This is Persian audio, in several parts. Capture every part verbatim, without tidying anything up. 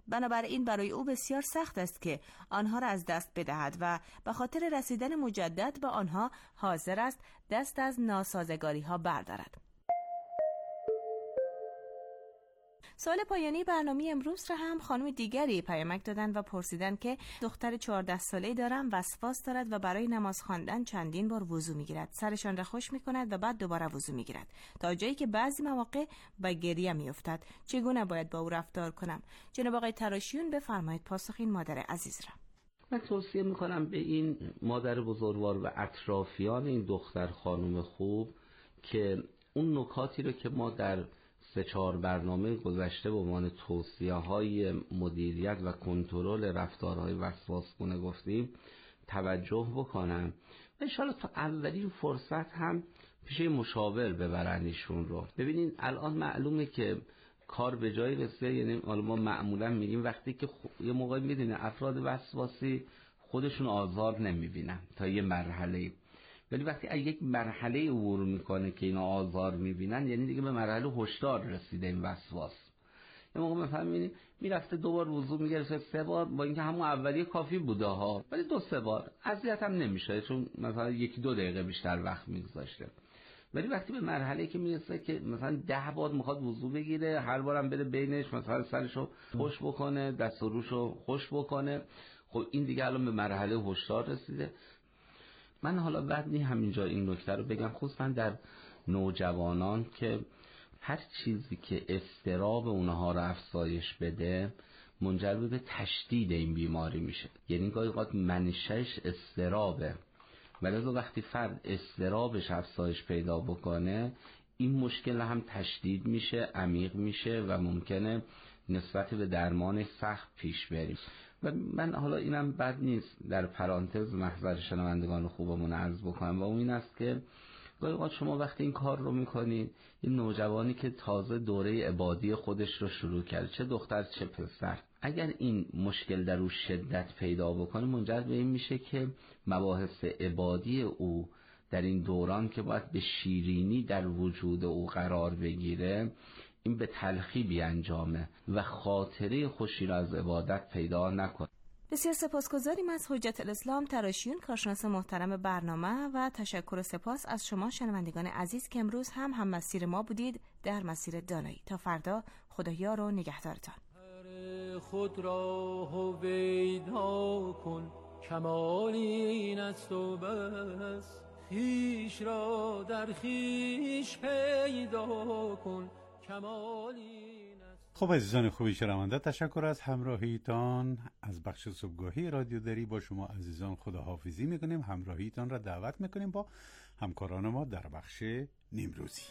بنابراین برای او بسیار سخت است که آنها را از دست بدهد و به خاطر رسیدن مجدد به آنها حاضر است دست از ناسازگاری ها بردارد. سوال پایانی برنامه امروز را هم خانم دیگری پیامک دادن و پرسیدن که دختر چهارده ساله‌ای دارم، وسواس دارد و برای نماز خواندن چندین بار وضو میگیرد، سرشان را خشک میکند و بعد دوباره وضو میگیرد تا جایی که بعضی مواقع به گریه میافتد. چگونه باید با او رفتار کنم؟ جناب آقای تراشیون بفرمایید پاسخ این مادر عزیز را. من توصیه میکنم به این مادر بزرگوار و اطرافیان این دختر خانم خوب که اون نکاتی رو که ما در سه چهار برنامه گذشته به عنوان توصیه های مدیریت و کنترل رفتارهای وسواسگونه گفتیم توجه بکنم و انشاءالله تا اولین فرصت هم پیش مشاور ببرن ایشون رو. ببینین الان معلومه که کار به جای رسیده، یعنی ما معمولا میگیم وقتی که خ... یه موقع میدونه افراد وسواسی خودشون آزار نمیبینن تا یه مرحله، ولی وقتی از یک مرحله عبور میکنه که اینا آزار میبینن یعنی دیگه به مرحله هشدار رسیده این وسواس. یه موقع میفهمید میرفته دوبار وضو میگرفته سه بار، با اینکه همون اولیه کافی بوده ها، ولی دو سه بار اذیت هم نمیشه چون مثلا یکی دو دقیقه بیشتر وقت میگذاشته. ولی وقتی به مرحله که میرسه که مثلا ده بار میخواد وضو بگیره، هر بارم بره بینش مثلا سرشو خوش بکنه، دست و روشو خوش بکنه، خب این دیگه الان به مرحله هشدار رسیده. من حالا بعد نی همینجا این نکته رو بگم، خصوصا در نوجوانان که هر چیزی که اضطراب اونها رو افزایش بده منجر به تشدید این بیماری میشه. یعنی گاهی اوقات منشأش اضطرابه، ولی وقتی فرد اضطرابش افزایش پیدا بکنه این مشکل هم تشدید میشه، عمیق میشه و ممکنه نسبت به درمان سخت پیش بریم. و من حالا اینم بد نیست در پرانتز محضر شنوندگان خوبمون عرض بکنم و اون این است که گاهی اوقات شما وقتی این کار رو میکنید، این نوجوانی که تازه دوره عبادی خودش رو شروع کرده، چه دختر چه پسر، اگر این مشکل در او شدت پیدا بکنه منجر به این میشه که مباحث عبادی او در این دوران که باید به شیرینی در وجود او قرار بگیره این به تلخی بیانجامه و خاطره خوشی را از عبادت پیدا نکنه. بسیار سپاسگزاریم از حجت الاسلام تراشیون، کارشناس محترم برنامه، و تشکر و سپاس از شما شنوندگان عزیز که امروز هم هم مسیر ما بودید در مسیر دانایی. تا فردا خدایار و نگهدارتان. خود را هویدا کن، کمال این است و بس، خویش را در خویش پیدا کن، کمال این است. خب عزیزان خوبی شنونده، تشکر از همراهیتان. از بخش صبحگاهی رادیو دری با شما عزیزان خداحافظی میکنیم. همراهیتان را دعوت میکنیم با همکاران ما در بخش نیمروزی.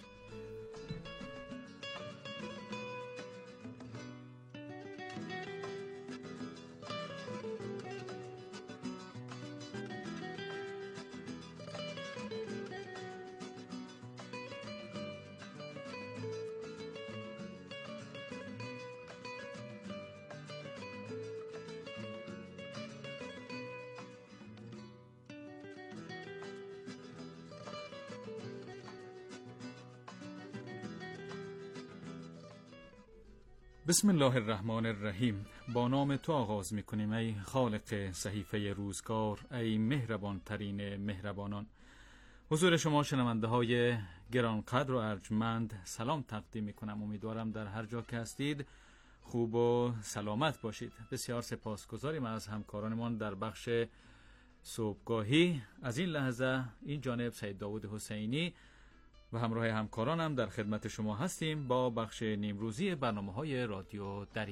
بسم الله الرحمن الرحیم. با نام تو آغاز می‌کنیم ای خالق صحیفه روزگار، ای مهربان ترین مهربانان. حضور شما شنونده های گرانقدر و ارجمند سلام تقدیم می‌کنم. امیدوارم در هر جا که هستید خوب و سلامت باشید. بسیار سپاسگزاریم از همکارانمان در بخش صبحگاهی. از این لحظه این جانب سید داوود حسینی و همراه همکارانم در خدمت شما هستیم با بخش نیمروزی برنامه‌های رادیو دری.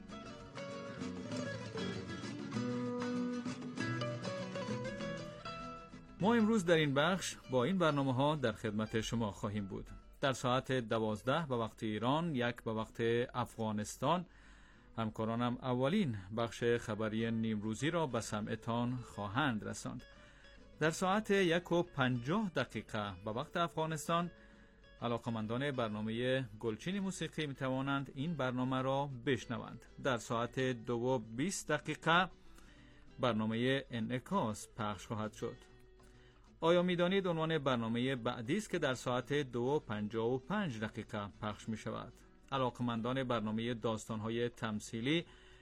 ما امروز در این بخش با این برنامه‌ها در خدمت شما خواهیم بود. در ساعت دوازده به وقت ایران، یک به وقت افغانستان، همکارانم اولین بخش خبری نیمروزی را به سمعتان خواهند رساند. در ساعت یک و پنجاه دقیقه به وقت افغانستان علاقمندان برنامه گلچین موسیقی می توانند این برنامه را بشنوند. در ساعت دو و بیست دقیقه برنامه انعکاس پخش خواهد شد. آیا می دانید عنوان برنامه بعدی است که در ساعت دو و پنجاه و پنج دقیقه پخش می شود؟ علاقمندان برنامه داستان‌های تمثیلی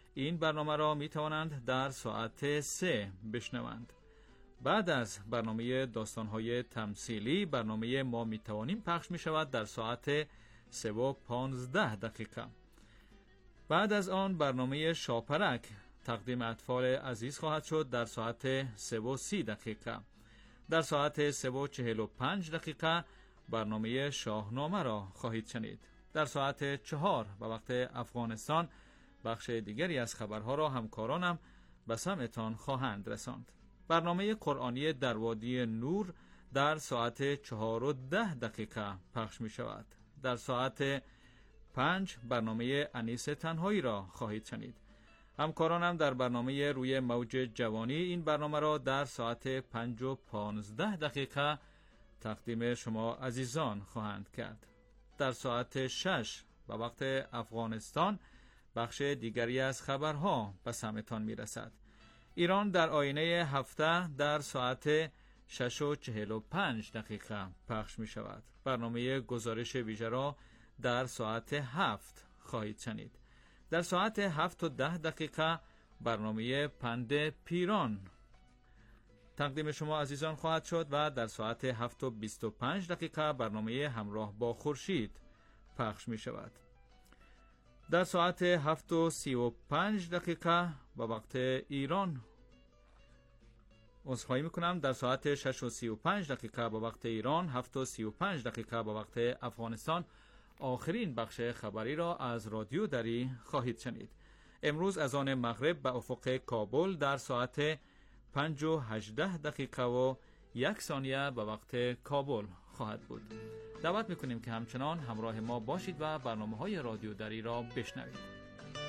این برنامه را می توانند در ساعت سه بشنوند. بعد از برنامه داستان‌های تمثیلی برنامه ما می توانیم پخش می شود در ساعت سه و پانزده دقیقه. بعد از آن برنامه شاپرک تقدیم اطفال عزیز خواهد شد در ساعت سه و سی دقیقه. در ساعت سه و چهل و پنج دقیقه برنامه شاهنامه را خواهید شنید. در ساعت چهار و وقت افغانستان بخش دیگری از خبرها را همکارانم به سمعتان خواهند رساند. برنامه قرآنی در وادی نور در ساعت چهار و ده دقیقه پخش می شود. در ساعت پنج برنامه انیس تنهایی را خواهید شنید. همکارانم در برنامه روی موج جوانی این برنامه را در ساعت پنج و پانزده دقیقه تقدیم شما عزیزان خواهند کرد. در ساعت شش و وقت افغانستان بخش دیگری از خبرها به سمعتان می رسد. ایران در آینه هفته در ساعت شش و چهل و پنج دقیقه پخش می شود. برنامه گزارش ویژه را در ساعت هفت خواهید شنید. در ساعت هفت و ده دقیقه برنامه پند پیران تقدیم شما عزیزان خواهد شد و در ساعت هفت و بیست و پنج دقیقه برنامه همراه با خورشید پخش می شود. در ساعت هفت و سی و پنج دقیقه و وقت ایران عذرخواهی میکنم در ساعت شش و سی و پنج دقیقه با وقت ایران، هفت و سی و پنج دقیقه با وقت افغانستان آخرین بخش خبری را از رادیو دری خواهید شنید. امروز از آن مغرب به افق کابل در ساعت پنج و هجده دقیقه و یک ثانیه به وقت کابل خواهد بود. دعوت میکنیم که همچنان همراه ما باشید و برنامه های رادیو دری را بشنوید.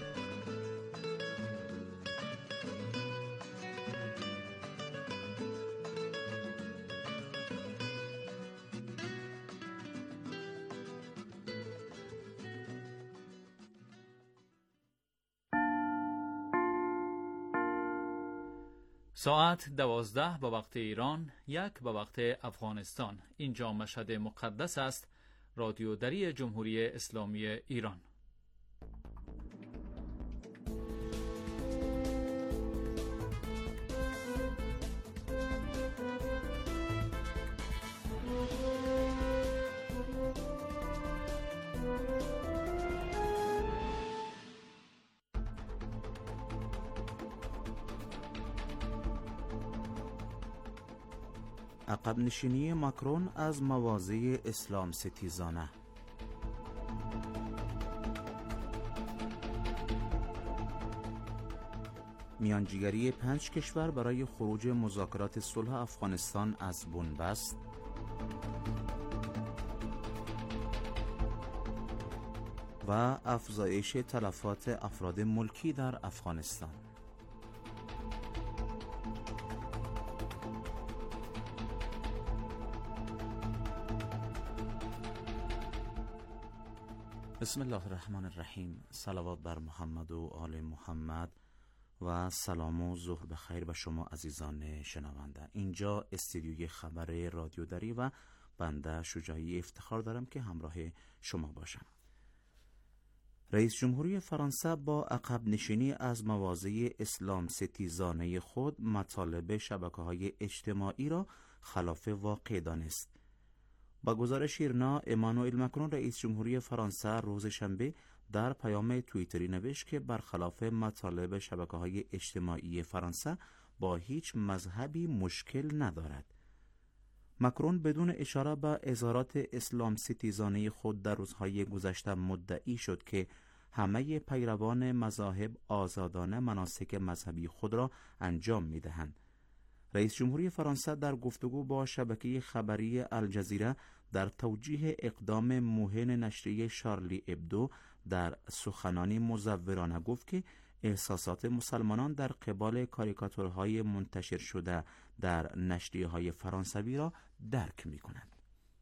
ساعت دوازده به وقت ایران، یک به وقت افغانستان. اینجا مشهد مقدس است. رادیو دری جمهوری اسلامی ایران. عقب نشینی ماکرون از مواضع اسلام ستیزانه. میانجیگری پنج کشور برای خروج مذاکرات صلح افغانستان از بنبست. و افزایش تلفات افراد ملکی در افغانستان. بسم الله الرحمن الرحیم. صلوات بر محمد و آل محمد و سلام و ظهر بخیر به شما عزیزان شنونده. اینجا استودیوی خبر رادیو دری و بنده شجاعی افتخار دارم که همراه شما باشم. رئیس جمهوری فرانسه با عقب نشینی از مواضع اسلام ستیزانه خود مطالب شبکه‌های اجتماعی را خلاف واقع دانست. با گزارش ایرنا، امانوئل ماکرون رئیس جمهوری فرانسه روز شنبه در پیام توییتری نوشت که برخلاف مطالب شبکه‌های اجتماعی فرانسه با هیچ مذهبی مشکل ندارد. ماکرون بدون اشاره به اظهارات اسلام ستیزانه خود در روزهای گذشته مدعی شد که همه پیروان مذاهب آزادانه مناسک مذهبی خود را انجام می‌دهند. رئیس جمهوری فرانسه در گفتگو با شبکه خبری الجزیره در توجیه اقدام موهن نشریه شارلی ابدو در سخنانی مزورانه گفت که احساسات مسلمانان در قبال کاریکاتورهای منتشر شده در نشریه‌های فرانسوی را درک می‌کنند.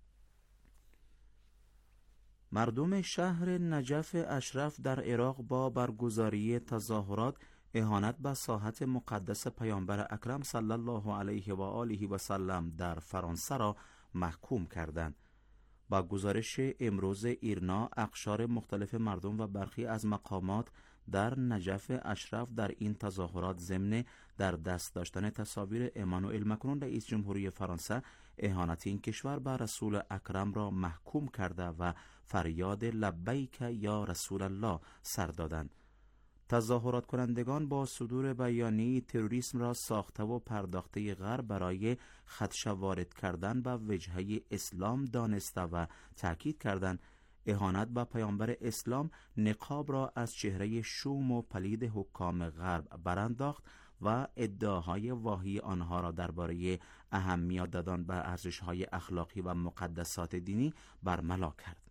مردم شهر نجف اشرف در عراق با برگزاری تظاهرات اهانت به ساحت مقدس پیامبر اکرم صلی الله علیه و آله و سلم در فرانسه را محکوم کردند. با گزارش امروز ایرنا، اقشار مختلف مردم و برخی از مقامات در نجف اشرف در این تظاهرات ضمن در دست داشتن تصاویر امانوئل مکرون رئیس جمهوری فرانسه اهانت این کشور به رسول اکرم را محکوم کرده و فریاد لبیک یا رسول الله سر دادند. تظاهرات کنندگان با صدور بیانیه تروریسم را ساخته و پرداخته غرب برای خدشه وارد کردن به وجهه اسلام دانسته و تأکید کردند اهانت به پیامبر اسلام نقاب را از چهره شوم و پلید حکام غرب برانداخت و ادعاهای واهی آنها را درباره اهمیت دادن به ارزش‌های اخلاقی و مقدسات دینی برملا کرد.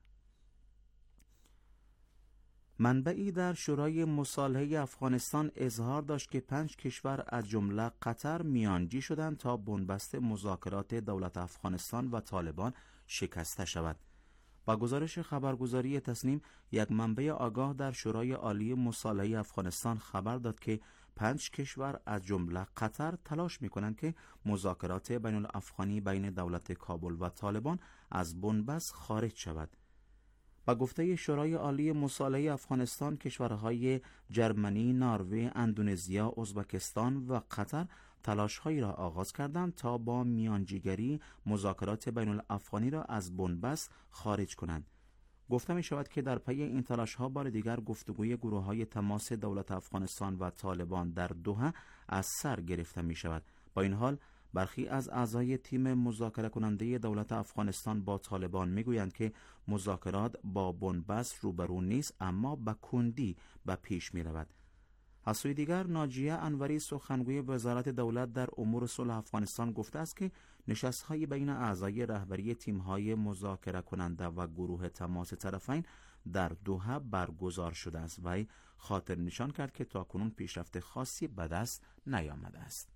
منبعی در شورای مصالحه افغانستان اظهار داشت که پنج کشور از جمله قطر میانجی شدند تا بنبست مذاکرات دولت افغانستان و طالبان شکسته شود. با گزارش خبرگزاری تسنیم، یک منبع آگاه در شورای عالی مصالحه افغانستان خبر داد که پنج کشور از جمله قطر تلاش می‌کنند که مذاکرات بین الافغانی بین دولت کابل و طالبان از بنبست خارج شود. با گفته شورای عالی مصالحه افغانستان، کشورهای جرمنی، نروژ، اندونزیا، ازبکستان و قطر تلاش‌هایی را آغاز کردند تا با میانجیگری مذاکرات بین الافغانی را از بنبست خارج کنند. گفته می شود که در پی این تلاش‌ها بار دیگر گفتگوی گروه‌های تماس دولت افغانستان و طالبان در دوحه از سر گرفته می شود. با این حال برخی از اعضای تیم مذاکره کننده دولت افغانستان با طالبان میگویند که مذاکرات با بنبست روبرو نیست، اما به کندی به پیش می رود. از سوی دیگر، ناجیه انوری سخنگوی وزارت دولت در امور صلح افغانستان گفته است که نشست‌های بین اعضای رهبری تیم‌های مذاکره کننده و گروه تماس طرفین در دوحه برگزار شده است و خاطر نشان کرد که تاکنون پیشرفت خاصی به دست نیامده است.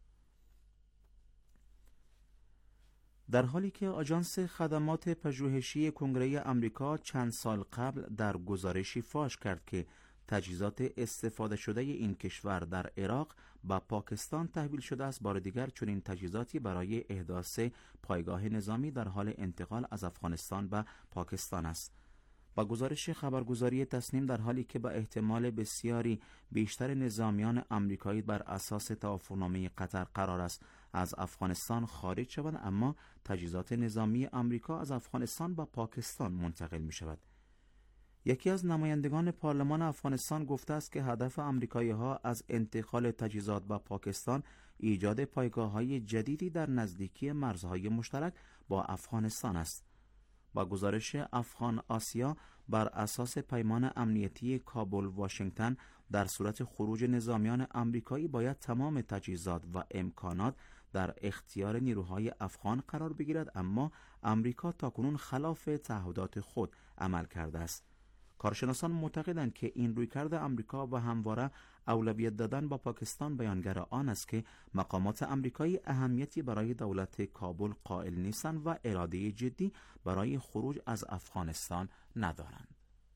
در حالی که آژانس خدمات پژوهشی کنگره آمریکا چند سال قبل در گزارشی فاش کرد که تجهیزات استفاده شده این کشور در عراق با پاکستان تحویل شده است، بار دیگر چنین تجهیزاتی برای احداث پایگاه نظامی در حال انتقال از افغانستان به پاکستان است. با گزارش خبرگزاری تسنیم، در حالی که به احتمال بسیاری بیشتر نظامیان آمریکایی بر اساس توافقنامه قطر قرار است از افغانستان خارج شوند، اما تجهیزات نظامی آمریکا از افغانستان به پاکستان منتقل می شود. یکی از نمایندگان پارلمان افغانستان گفته است که هدف آمریکایی‌ها از انتقال تجهیزات به پاکستان ایجاد پایگاه‌های جدیدی در نزدیکی مرزهای مشترک با افغانستان است. با گزارش افغان آسیا، بر اساس پیمان امنیتی کابل واشنگتن، در صورت خروج نظامیان آمریکایی باید تمام تجهیزات و امکانات در اختیار نیروهای افغان قرار بگیرد، اما آمریکا تاکنون خلاف تعهدات خود عمل کرده است. کارشناسان معتقدند که این رویکرد آمریکا و همواره اولویت دادن با پاکستان بیانگر آن است که مقامات آمریکایی اهمیتی برای دولت کابل قائل نیستند و اراده جدی برای خروج از افغانستان ندارند.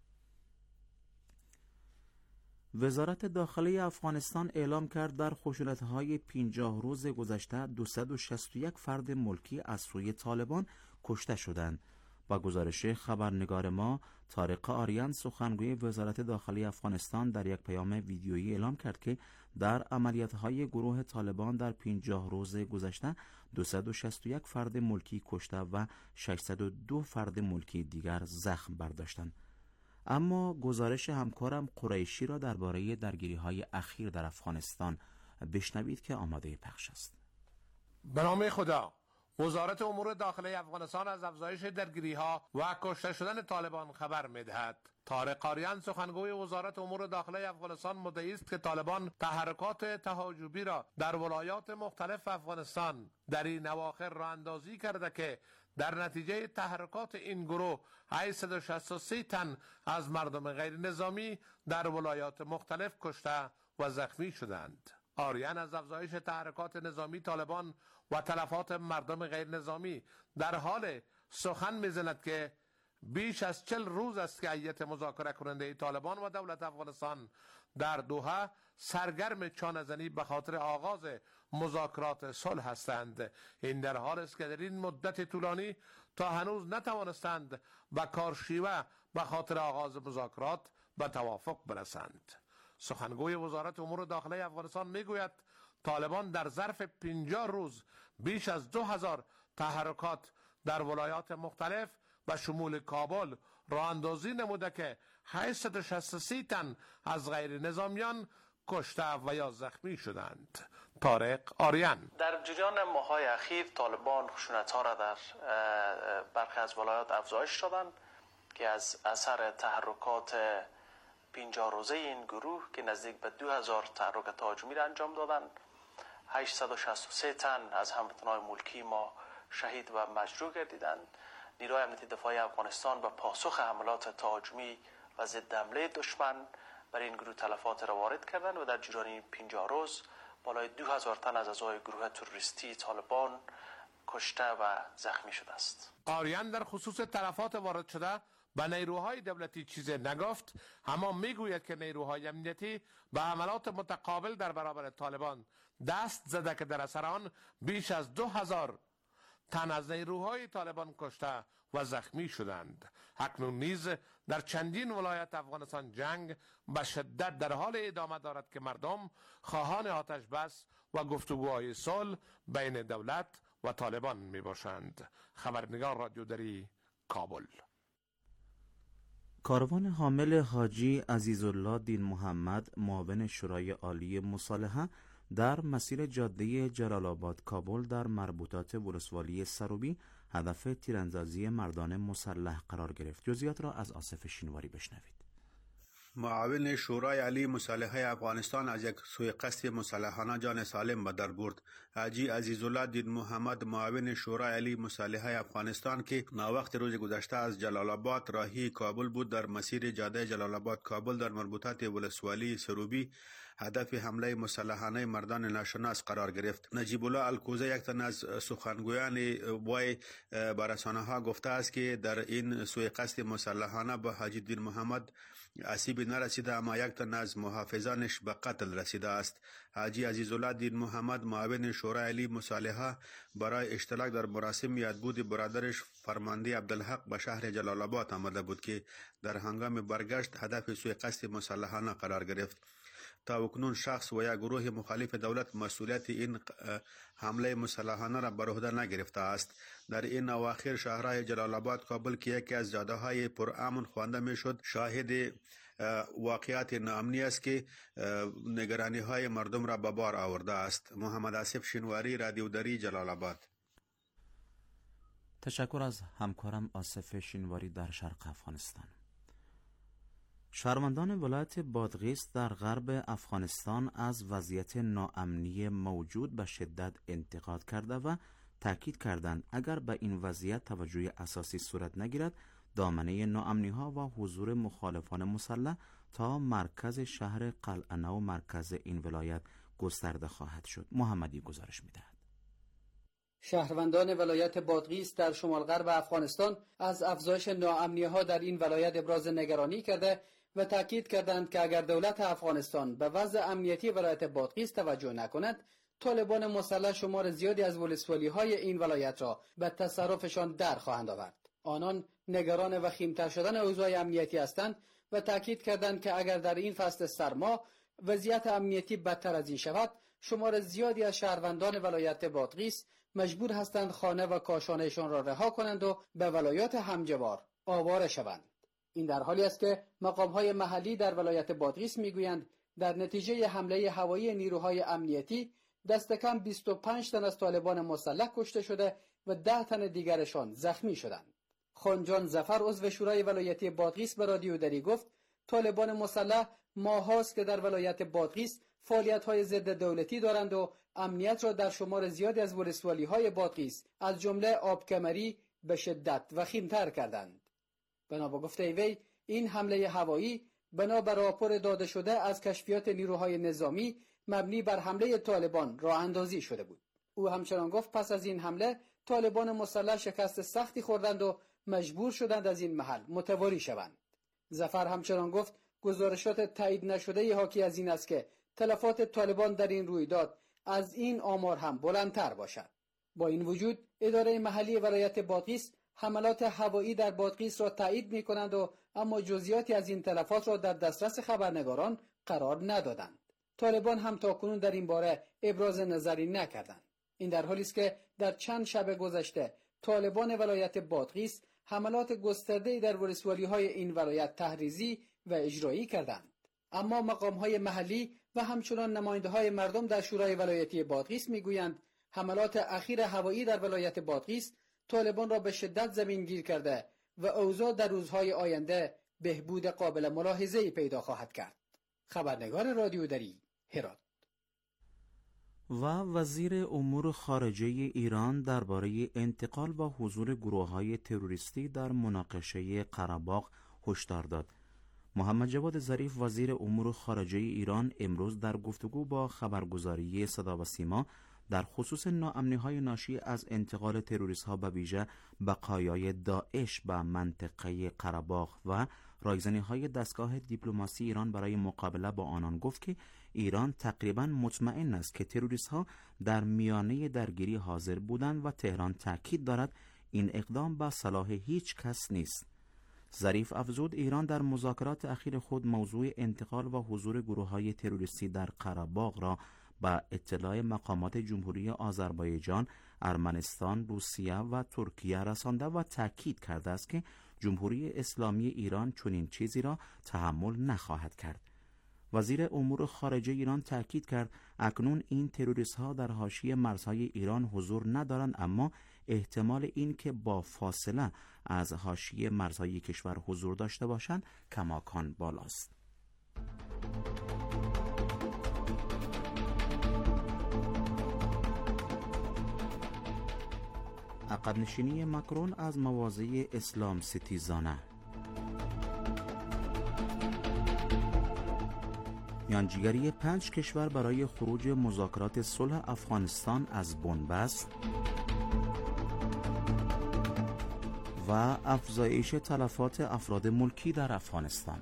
وزارت داخلی افغانستان اعلام کرد در خشونت‌های پنجاه روز گذشته دویست و شصت و یک فرد ملکی از سوی طالبان کشته شدند. با گزارش خبرنگار ما طارق آریان، سخنگوی وزارت داخلی افغانستان، در یک پیام ویدیویی اعلام کرد که در عملیات‌های گروه طالبان در پنجاه روز گذشته دویست و شصت و یک فرد ملکی کشته و ششصد و دو فرد ملکی دیگر زخم برداشتند. اما گزارش همکارم قریشی را درباره درگیری‌های اخیر در افغانستان بشنوید که آماده پخش است. به نام خدا. وزارت امور داخلی افغانستان از افزایش درگیری‌ها و کشته شدن طالبان خبر می‌دهد. طارق آریان، سخنگوی وزارت امور داخلی افغانستان، مدعی است که طالبان تحرکات تهاجمی را در ولایات مختلف افغانستان در این اواخر راه اندازی کرده که در نتیجه تحرکات این گروه هشتصد و شصت و سه تن از مردم غیر نظامی در ولایات مختلف کشته و زخمی شدند. آریان از افزایش تحرکات نظامی طالبان و تلفات مردم غیر نظامی در حال سخن می‌زند که بیش از چل روز است که هیئت مذاکره کننده طالبان و دولت افغانستان در دوحه سرگرم چانه‌زنی به خاطر آغاز مذاکرات صلح هستند. این در حال است که در این مدت طولانی تا هنوز نتوانستند به کارشیوه به خاطر آغاز مذاکرات به توافق برسند. سخنگوی وزارت امور داخله افغانستان میگوید طالبان در ظرف پنجاه روز بیش از دو هزار تحرکات در ولایات مختلف و شمول کابل راه اندازی نموده که هشتصد و شصت و سه تن از غیر نظامیان کشته و یا زخمی شدند. طارق آریان: در جریان ماه‌های اخیر طالبان خشونت‌ها را در برخی از ولایات افزایش دادند که از اثر تحرکات پنجاه روزه این گروه که نزدیک به دو هزار تحرک تهاجمی را انجام دادند، هشتصد و شصت و سه تن از هموطنان ملکی ما شهید و مجروح گردیدند. نیروی امنیتی دفاعی افغانستان به پاسخ حملات تهاجمی و ضد حمله دشمن بر این گروه تلفات را وارد کردند و در جریان این پنجاه روز بالای دو هزار تن از اعضای گروه تروریستی طالبان کشته و زخمی شده است. آریان در خصوص تلفات وارد شده به نیروهای دولتی چیزی نگفت، اما میگوید که نیروهای امنیتی به حملات متقابل در برابر طالبان دست زده که در اثر آن بیش از دو هزار تن از نیروهای طالبان کشته و زخمی شدند. اکنون نیز در چندین ولایت افغانستان جنگ به شدت در حال ادامه دارد که مردم خواهان آتش بس و گفتگوهای صلح بین دولت و طالبان می باشند. خبرنگار رادیو دری، کابل. کاروان حامل حاجی عزیزالله دین محمد معاون شورای عالی مصالحه در مسیر جاده جلال آباد کابل در مربوطات ولسوالی سروبی هدف تیراندازی مردان مسلح قرار گرفت. جزئیات را از آصف شینواری بشنوید. معاون شورای عالی مصالحه افغانستان از یک سوء قصد مسلحانه جان سالم به در برد. حاجی عزیزالله دین محمد معاون شورای عالی مصالحه افغانستان که ناوقت روز گذشته از جلال آباد راهی کابل بود، در مسیر جاده جلال آباد کابل در مربوطات ولسوالی سروبی هدف حمله مسلحانه مردان ناشناس قرار گرفت. نجیب الله الکوزه، یک تن از سخنگویان وای بر رسانه‌ها، گفته است که در این سوء قصد مسلحانه به حاجی دین محمد آسیبی نرسیده، اما یک تن از محافظانش به قتل رسیده است. حاجی عزیزالله دین محمد معاون شورای عالی مصالحه برای اشتراک در مراسم یادبود برادرش فرمانده عبدالحق به شهر جلال آباد آمده بود که در هنگام برگشت هدف سوء قصد مسلحانه قرار گرفت. تا اکنون شخص و یا گروه مخالف دولت مسئولیت این حمله مسلحانه را بر عهده نگرفته است. در این اواخر شهرهای جلال آباد کابل که یکی از جاده‌های پرامن خوانده میشد شاهد واقعیت ناامنی است که نگرانی های مردم را به بار آورده است. محمد آصف شینواری، رادیو دری، جلال آباد. تشکر از همکارم آصف شینواری در شرق افغانستان. شهروندان ولایت بادغیس در غرب افغانستان از وضعیت ناامنی موجود به شدت انتقاد کرده و تاکید کردند اگر به این وضعیت توجه اساسی صورت نگیرد، دامنه ناامنی ها و حضور مخالفان مسلح تا مرکز شهر قلعه و مرکز این ولایت گسترده خواهد شد. محمدی گزارش می‌دهد. شهروندان ولایت بادغیس در شمال غرب افغانستان از افزایش ناامنی ها در این ولایت ابراز نگرانی کرده و تاکید کردند که اگر دولت افغانستان به وضع امنیتی ولایت بادغیس توجه نکند، طالبان مسلح شمار زیادی از ولسوالی های این ولایت را به تصرفشان در خواهند آورد. آنان نگران وخیم‌تر شدن اوضاع امنیتی هستند و تاکید کردند که اگر در این فصل سرما وضعیت امنیتی بدتر از این شود، شمار زیادی از شهروندان ولایت بادغیس مجبور هستند خانه و کاشانهشان را رها کنند و به ولایات همجوار آواره شوند. این در حالی است که مقام‌های محلی در ولایت بادغیس میگویند در نتیجه حمله هوایی نیروهای امنیتی دست کم بیست و پنج تن از طالبان مسلح کشته شده و ده تن دیگرشان زخمی شدند. خانجان ظفر عضو شورای ولایتی بادغیس به رادیو دری گفت طالبان مسلح ماهاست که در ولایت بادغیس فعالیت‌های ضد دولتی دارند و امنیت را در شمار زیادی از ولسوالی‌های بادغیس از جمله آبکمری به شدت وخیم‌تر کردند. بنا به گفته وی این حمله هوایی بنا بر راپور داده شده از کشفیات نیروهای نظامی مبنی بر حمله طالبان راه اندازی شده بود. او همچنان گفت پس از این حمله طالبان مسلح شکست سختی خوردند و مجبور شدند از این محل متواری شوند. ظفر همچنان گفت گزارشات تایید نشده حاکی از این است که تلفات طالبان در این رویداد از این آمار هم بلندتر باشد. با این وجود اداره محلی ولایت بادغیس حملات هوایی در بادغیس را تایید می کنند و اما جزئیاتی از این تلفات را در دسترس خبرنگاران قرار ندادند. طالبان هم تاکنون در این باره ابراز نظری نکردند. این در حالی است که در چند شب گذشته طالبان ولایت بادغیس حملات گسترده‌ای در ولسوالی‌های این ولایت تحریزی و اجرایی کردند. اما مقام‌های محلی و همچنان نماینده‌های مردم در شورای ولایتی بادغیس می‌گویند حملات اخیر هوایی در ولایت بادغیس طالبان را به شدت زمینگیر کرده و اوضاع در روزهای آینده بهبود قابل ملاحظه‌ای پیدا خواهد کرد. خبرنگار رادیو دری هرات. و وزیر امور خارجه ایران درباره انتقال و حضور گروه‌های تروریستی در مناقشه قره‌باغ هشدار داد. محمد جواد ظریف وزیر امور خارجه ایران امروز در گفتگو با خبرگزاری صدا و سیما در خصوص ناامنی‌های ناشی از انتقال تروریست‌ها به ویژه بقایای داعش به منطقه قره‌باغ و رایزنی‌های دستگاه دیپلماسی ایران برای مقابله با آنان گفت که ایران تقریباً مطمئن است که تروریست‌ها در میانه درگیری حاضر بودند و تهران تاکید دارد این اقدام به صلاح هیچ کس نیست. ظریف افزود ایران در مذاکرات اخیر خود موضوع انتقال و حضور گروه‌های تروریستی در قره‌باغ را با اطلاع مقامات جمهوری آذربایجان، ارمنستان، روسیه و ترکیه رسانده و تاکید کرده است که جمهوری اسلامی ایران چنین چیزی را تحمل نخواهد کرد. وزیر امور خارجه ایران تاکید کرد اکنون این تروریست‌ها در حاشیه مرزهای ایران حضور ندارند، اما احتمال این که با فاصله از حاشیه مرزهای کشور حضور داشته باشند کماکان بالاست. عقب نشینی ماکرون از مواضع اسلام ستیزانه. میانجیگری پنج کشور برای خروج مذاکرات صلح افغانستان از بنبست و افزایش تلفات افراد ملکی در افغانستان.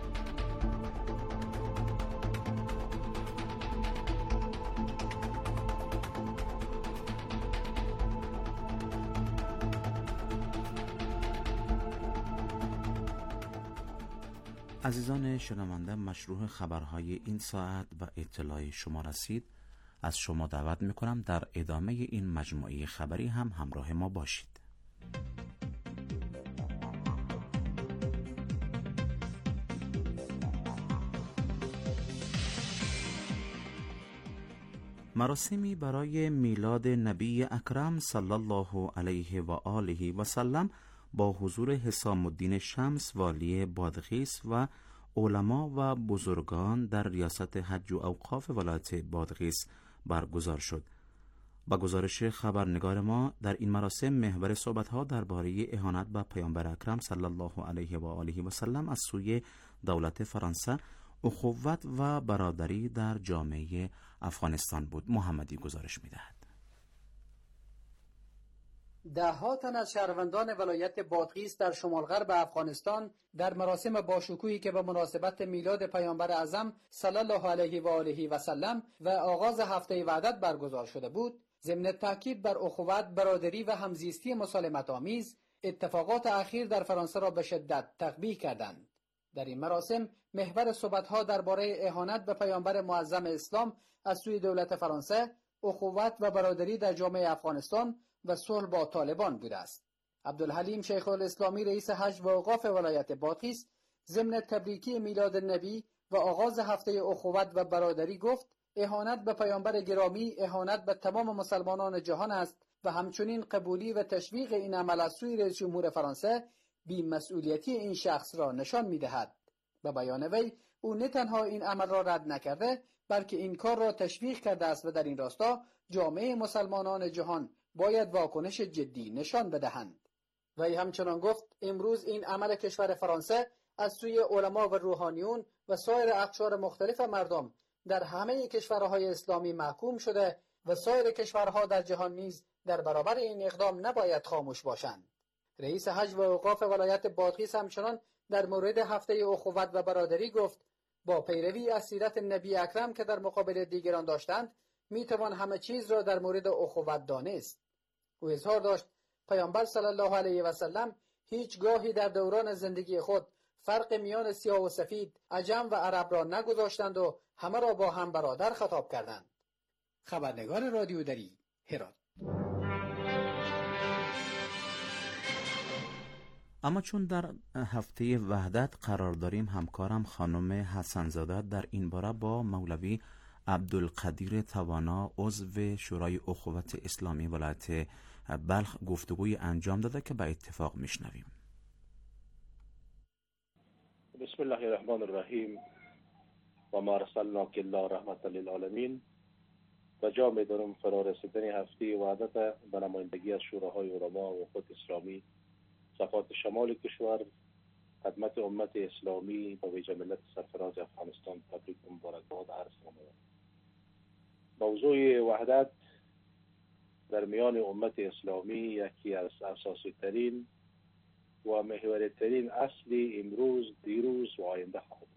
عزیزان شنونده، مشروع خبرهای این ساعت و اطلاع شما رسید. از شما دعوت میکنم در ادامه این مجموعه خبری هم همراه ما باشید. مراسمی برای میلاد نبی اکرم صلی الله علیه و آله و سلم با حضور حسام الدین شمس والی بادغیس و علما و بزرگان در ریاست حج و اوقاف ولایت بادغیس برگزار شد. با گزارش خبرنگار ما، در این مراسم محور صحبت‌ها درباره اهانت به پیامبر اکرم صلی الله علیه و آله و سلم از سوی دولت فرانسه، اخوت و برادری در جامعه افغانستان بود. محمدی گزارش می‌دهد. ده ها تن از شهروندان ولایت بادغیس در شمال غرب افغانستان در مراسم باشکوهی که به مناسبت میلاد پیامبر اعظم صلی الله علیه و آله و سلم و آغاز هفته وحدت برگزار شده بود، ضمن تاکید بر اخوت، برادری و همزیستی مسالمت آمیز، اتفاقات اخیر در فرانسه را به شدت تقبیح کردند. در این مراسم محور صحبت‌ها درباره اهانت به پیامبر معظم اسلام از سوی دولت فرانسه، اخوت و برادری در جامعه افغانستان و صلح با طالبان بوده است. عبدالحلیم شیخ الاسلامی رئیس حج و اوقاف ولایت بادغیس ضمن تبریکی میلاد النبی و آغاز هفته اخوت و برادری گفت اهانت به پیامبر گرامی اهانت به تمام مسلمانان جهان است و همچنین قبولی و تشویق این عمل از سوی رئیس جمهور فرانسه بی‌مسئولیتی این شخص را نشان می‌دهد. به بیان وی، او نه تنها این عمل را رد نکرده بلکه این کار را تشویق کرده است و در این راستا جامعه مسلمانان جهان باید واکنش جدی نشان بدهند. وی همچنان گفت امروز این عمل کشور فرانسه از سوی علما و روحانیون و سایر اقشار مختلف مردم در همه کشورهای اسلامی محکوم شده و سایر کشورها در جهان نیز در برابر این اقدام نباید خاموش باشند. رئیس حج و اوقاف ولایت بادغیس همچنان در مورد هفته اخوت و برادری گفت با پیروی از سیرت نبی اکرم که در مقابل دیگران داشتند میتوان همه چیز را در مورد اخوت دانست. او اظهار داشت پیامبر صلی الله علیه و سلم هیچ گاهی در دوران زندگی خود فرق میان سیاه و سفید، عجم و عرب را نگذاشتند و همه را با هم برادر خطاب کردند. خبرنگار رادیو دری، هرات. اما چون در هفته وحدت قرار داریم، همکارم خانم حسنزاده در این باره با مولوی عبدالقدیر توانا عضو شورای اخوت اسلامی ولایت بلخ گفتگوی انجام داده که به اتفاق میشنویم. بسم الله الرحمن الرحیم و ما ارسلناک الا رحمت للعالمین. و جا می دارم فرارسیدن هفته وحدت به نمایندگی از شوراهای علما و اخوت اسلامی صفات شمال کشور خدمت امت اسلامی و ویژه ملت سرفراز افغانستان تبریک و مبارکباد عرض نمایم. موضوع وحدت در میان امت اسلامی یکی از اساسی ترین و محوری ترین اصلی امروز، دیروز و آینده خواهد.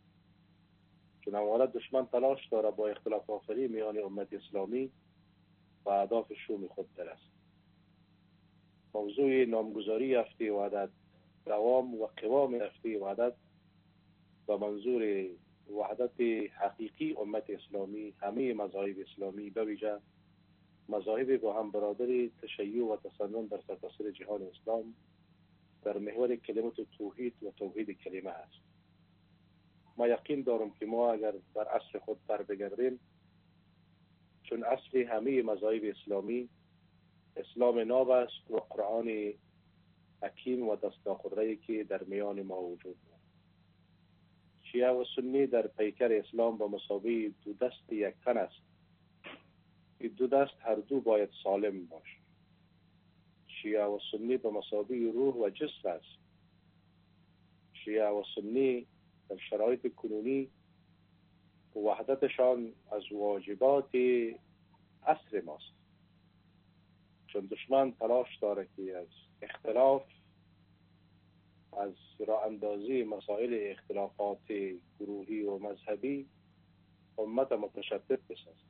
چون همواره دشمن تلاش داره با اختلاف آفری میان امت اسلامی و اهداف شوم خود برسد. موضوع نامگذاری هفته وحدت، دوام و قوام هفته وحدت و منظور وحدت حقیقی امت اسلامی، همه مذاهب اسلامی به ویژه مذاهب با هم برادری تشیع و تسنن در سرتاسر جهان اسلام در محور کلمت توحید و توحید کلمه است. ما یقین دارم که ما اگر بر اصل خود بر بگردیم، چون اصل همه مذاهب اسلامی اسلام ناب است و قرآن حکیم و دستاخورده‌ای که در میان ما وجود دارد. شیعه و سنی در پیکر اسلام با مساوی دو دست یک تن است. این دو دست هر دو باید سالم باشد. شیعه و سنی به مساوی روح و جسم است. شیعه و سنی در شرایط کنونی وحدتشان از واجبات عصر ماست، چون دشمن تلاش داره که از اختلاف، از راه اندازی مسائل اختلافات گروهی و مذهبی امت متشتت بسازد.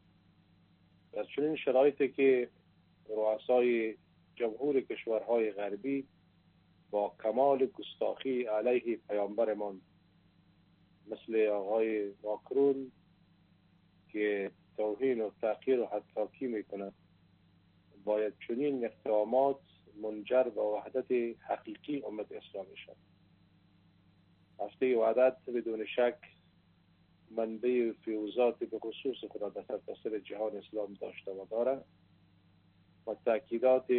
در چنین شرایطی که رؤسای جمهور کشورهای غربی با کمال گستاخی علیه پیامبرمان مثل آقای ماکرون که توهین و تحقیر و حداکی میکنند، باید چنین اقدامات منجر به وحدت حقیقی امت اسلامی شد. هفته وحدت بدون شک منبع فیوزات به خصوص خود در سرتاسر جهان اسلام داشته و دارد و تأکیدات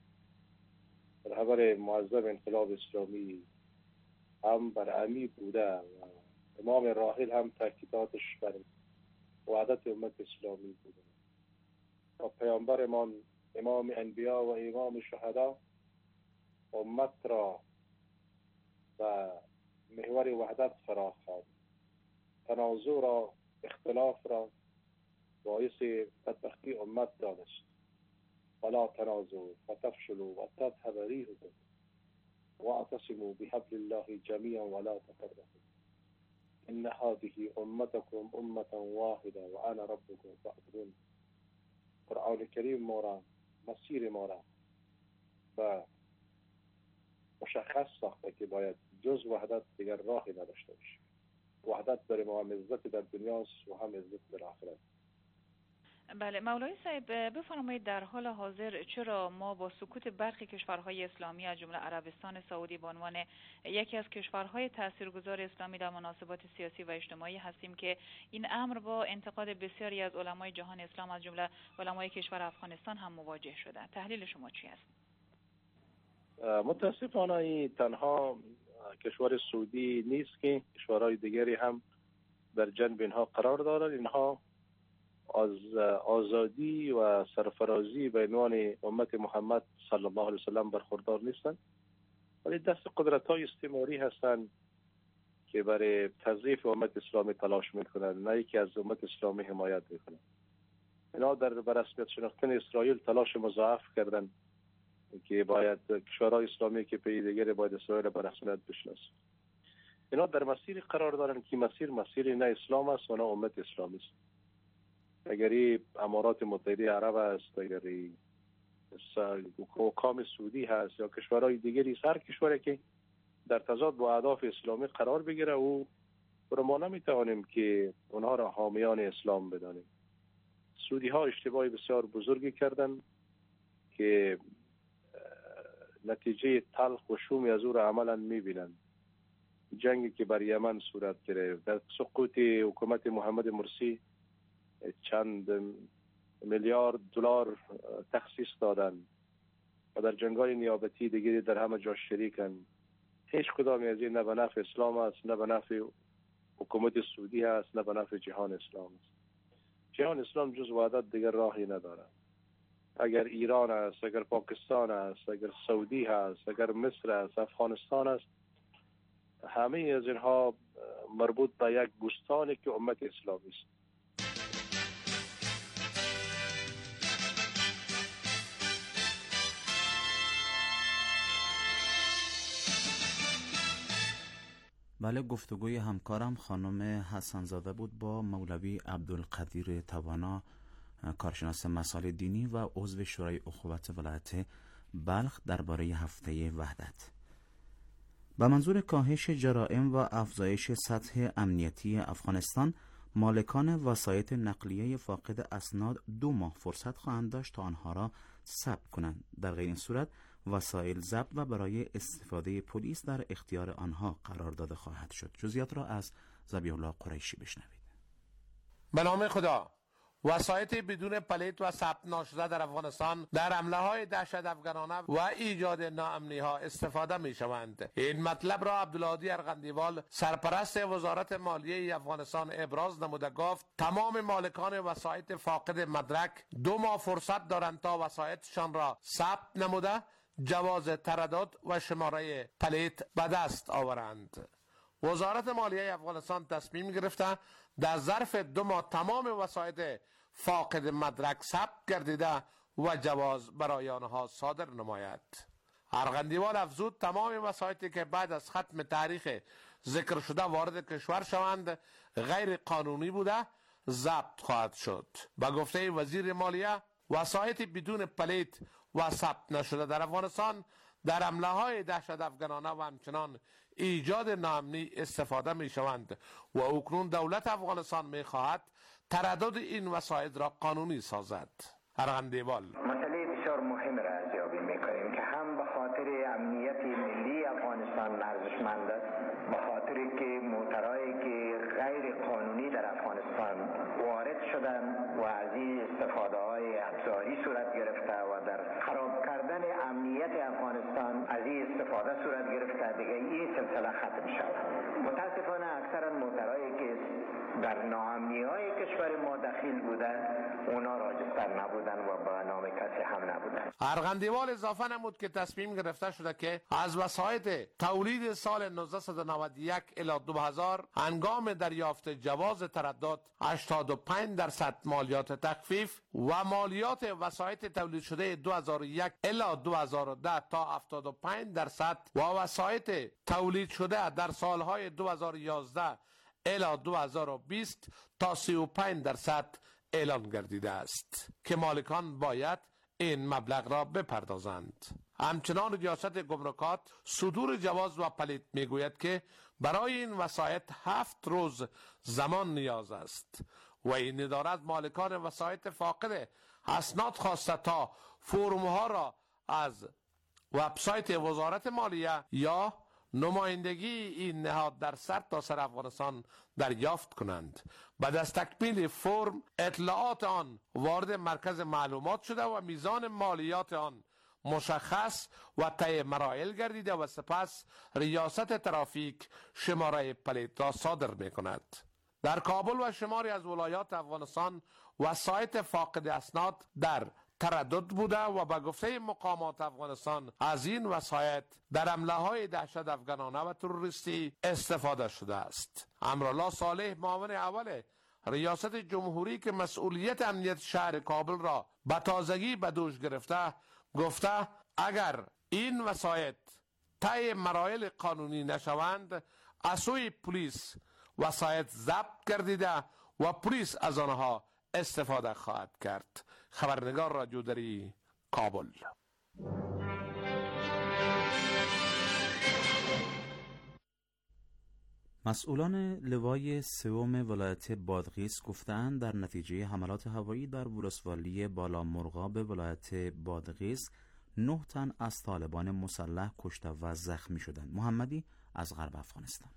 رهبر معظم انقلاب اسلامی هم بر امی بوده و امام راحل هم تأکیداتش بر وحدت امت اسلامی بوده و پیامبرمان امام انبیا و امام شهدا امت را و محور وحدت فرا خواند. تنازع را، اختلاف را باعث بدبختی امت دانست. ولا تنازعوا فتفشلوا وتذهب ريحكم واعتصموا بحبل الله جميعا ولا تفرقوا ان هذه امتكم امه واحده وانا ربكم فاعبدون. قرآن کریم ما را، مسیر ما را و مشخص ساخته که باید جز وحدت دیگر راهی نداشته باشیم. وحدت برای ما هم عزت در دنیاست و هم عزت در آخرت. بله مولوی صاحب بفرمایید در حال حاضر چرا ما با سکوت برخی کشورهای اسلامی از جمله عربستان سعودی به عنوان یکی از کشورهای تاثیرگذار اسلامی در مناسبات سیاسی و اجتماعی هستیم که این امر با انتقاد بسیاری از علمای جهان اسلام از جمله علمای کشور افغانستان هم مواجه شده؟ تحلیل شما چی است؟ متاسفانه این تنها کشور سعودی نیست که کشورهای دیگری هم در جنب اینها قرار دارند. اینها از آزادی و سرفرازی به عنوان امت محمد صلی الله علیه وسلم برخوردار نیستند، ولی دست قدرت‌های استعماری هستند که برای تضعیف امت اسلامی تلاش میکنند، نه که از امت اسلامی حمایت میکنند. اینا در برسمیت شناختن اسرائیل تلاش مضاعف کردند که باید کشورهای اسلامی که پی دیگر باید اسرائیل برسمیت بشناسند. اینا در مسیر قرار دارند که مسیر مسیر نه اسلام است و نه امت اسلامی است. اگری امارات متحده عرب است، اگری حکام سعودی هست یا کشورهای دیگری، هر کشوری که در تضاد با اهداف اسلامی قرار بگیره و ما نمیتوانیم که اونها را حامیان اسلام بدانیم. سعودی ها اشتباه بسیار بزرگی کردن که نتیجه تلخ و شومی از او را عملا میبینن. جنگی که بر یمن صورت گرفت، در سقوط حکومت محمد مرسی چند میلیارد دلار تخصیص دادن و در جنگ‌های نیابتی دیگری در همه جا شریکن. هیچ کدام از این نه به نفع اسلام است، نه به نفع حکومت سعودی است، نه به نفع جهان اسلام است. جهان اسلام جز وحدت دیگر راهی ندارد. اگر ایران است، اگر پاکستان است، اگر سعودی است، اگر مصر است، افغانستان است، همه از اینها مربوط به یک بوستانی که امت اسلامی است. بله، گفتگوی همکارم خانم حسنزاده بود با مولوی عبدالقدیر توانا، کارشناس مسائل دینی و عضو شورای اخوت ولایت بلخ درباره هفته وحدت. به منظور کاهش جرائم و افزایش سطح امنیتی افغانستان، مالکان وسایط نقلیه فاقد اسناد دو ماه فرصت خواهند داشت تا آنها را ثبت کنند. در غیر این صورت وسایل ضبط و برای استفاده پلیس در اختیار آنها قرار داده خواهد شد. جزئیات را از ذبیح الله قریشی بشنوید. به نام خدا. وسایط بدون پلیت و ثبت ناشده در افغانستان در حمله های دهشت افغانانه و ایجاد ناامنی ها استفاده می شوند. این مطلب را عبدالهادی ارغندیوال سرپرست وزارت مالیه افغانستان ابراز نموده گفت تمام مالکان وسایط فاقد مدرک دو ماه فرصت دارند تا وسایطشان را ثبت نموده جواز تردد و شماره پلیت به دست آورند. وزارت مالیه افغانستان تصمیم گرفته در ظرف دو ماه تمام وسایط فاقد مدرک ثبت گردیده و جواز برای آنها صادر نماید. ارغندیوال افزود تمام وسایطی که بعد از ختم تاریخ ذکر شده وارد کشور شوند غیر قانونی بوده ضبط خواهد شد. با گفته وزیر مالیه وسایط بدون پلیت و ثبت نشده در افغانستان در حمله های دهشت افغانانه و همچنان ایجاد ناامنی استفاده می شوند و اکنون دولت افغانستان می خواهد تردد این وسایط را قانونی سازد. ارغندیوال مسئله بسیار مهم را ارزیابی می کنیم که هم به خاطر امنیت ملی افغانستان ارزشمند است، به خاطر که موترهایی که غیر قانونی در افغانستان وارد شدن و از این استفاده های ابزاری صورت گرفته و در خراب کردن امنیت افغانستان از این استفاده صورت گرفته، دیگه این سلسله ختم شود. متاسفانه اکثرا موترهایی که در ناامنی های کشور ما دخیل بودن اونا راجستر نبودن و با نام کسی هم نبودن. ارغندیوال اضافه نمود که تصمیم گرفته شده که از وسایط تولید سال نوزده نود و یک الی دو هزار هنگام دریافت جواز تردد هشتاد و پنج درصد مالیات تخفیف و مالیات وسایط تولید شده دو هزار و یک الی دو هزار و ده تا هفتاد و پنج درصد و وسایط تولید شده در سالهای دو هزار و یازده الی دو هزار و بیست تا سی و پنج درصد اعلان گردیده است که مالکان باید این مبلغ را بپردازند. همچنان ریاست گمرکات صدور جواز و پلیت میگوید که برای این وسایط هفت روز زمان نیاز است و این اداره از مالکان وسایط فاقد اسناد خواسته تا فرمها را از وبسایت وزارت مالیه یا نمایندگی این نهاد در سر تا سر افغانستان دریافت کنند. بعد از تکمیل فرم اطلاعات آن وارد مرکز معلومات شده و میزان مالیات آن مشخص و طی مراحل گردیده و سپس ریاست ترافیک شماره پلیت را صادر می کند. در کابل و شماری از ولایات افغانستان وسایط فاقد اسناد در تردد بوده و به گفته مقامات افغانستان از این وسایط در حمله های دهشت افغانانه و تروریستی استفاده شده است. امرالله صالح معاون اول ریاست جمهوری که مسئولیت امنیت شهر کابل را به تازگی به دوش گرفته گفته اگر این وسایط طی مراحل قانونی نشوند از سوی پلیس وسایط ضبط گردیده و پلیس از آنها استفاده خواهد کرد. خبرنگار رادیو دری کابل. مسئولان لوای سوم ولایت بادغیس گفتند در نتیجه حملات هوایی در ولسوالی بالا مرغاب ولایت بادغیس نه تن از طالبان مسلح کشته و زخمی شدند. محمدی از غرب افغانستان.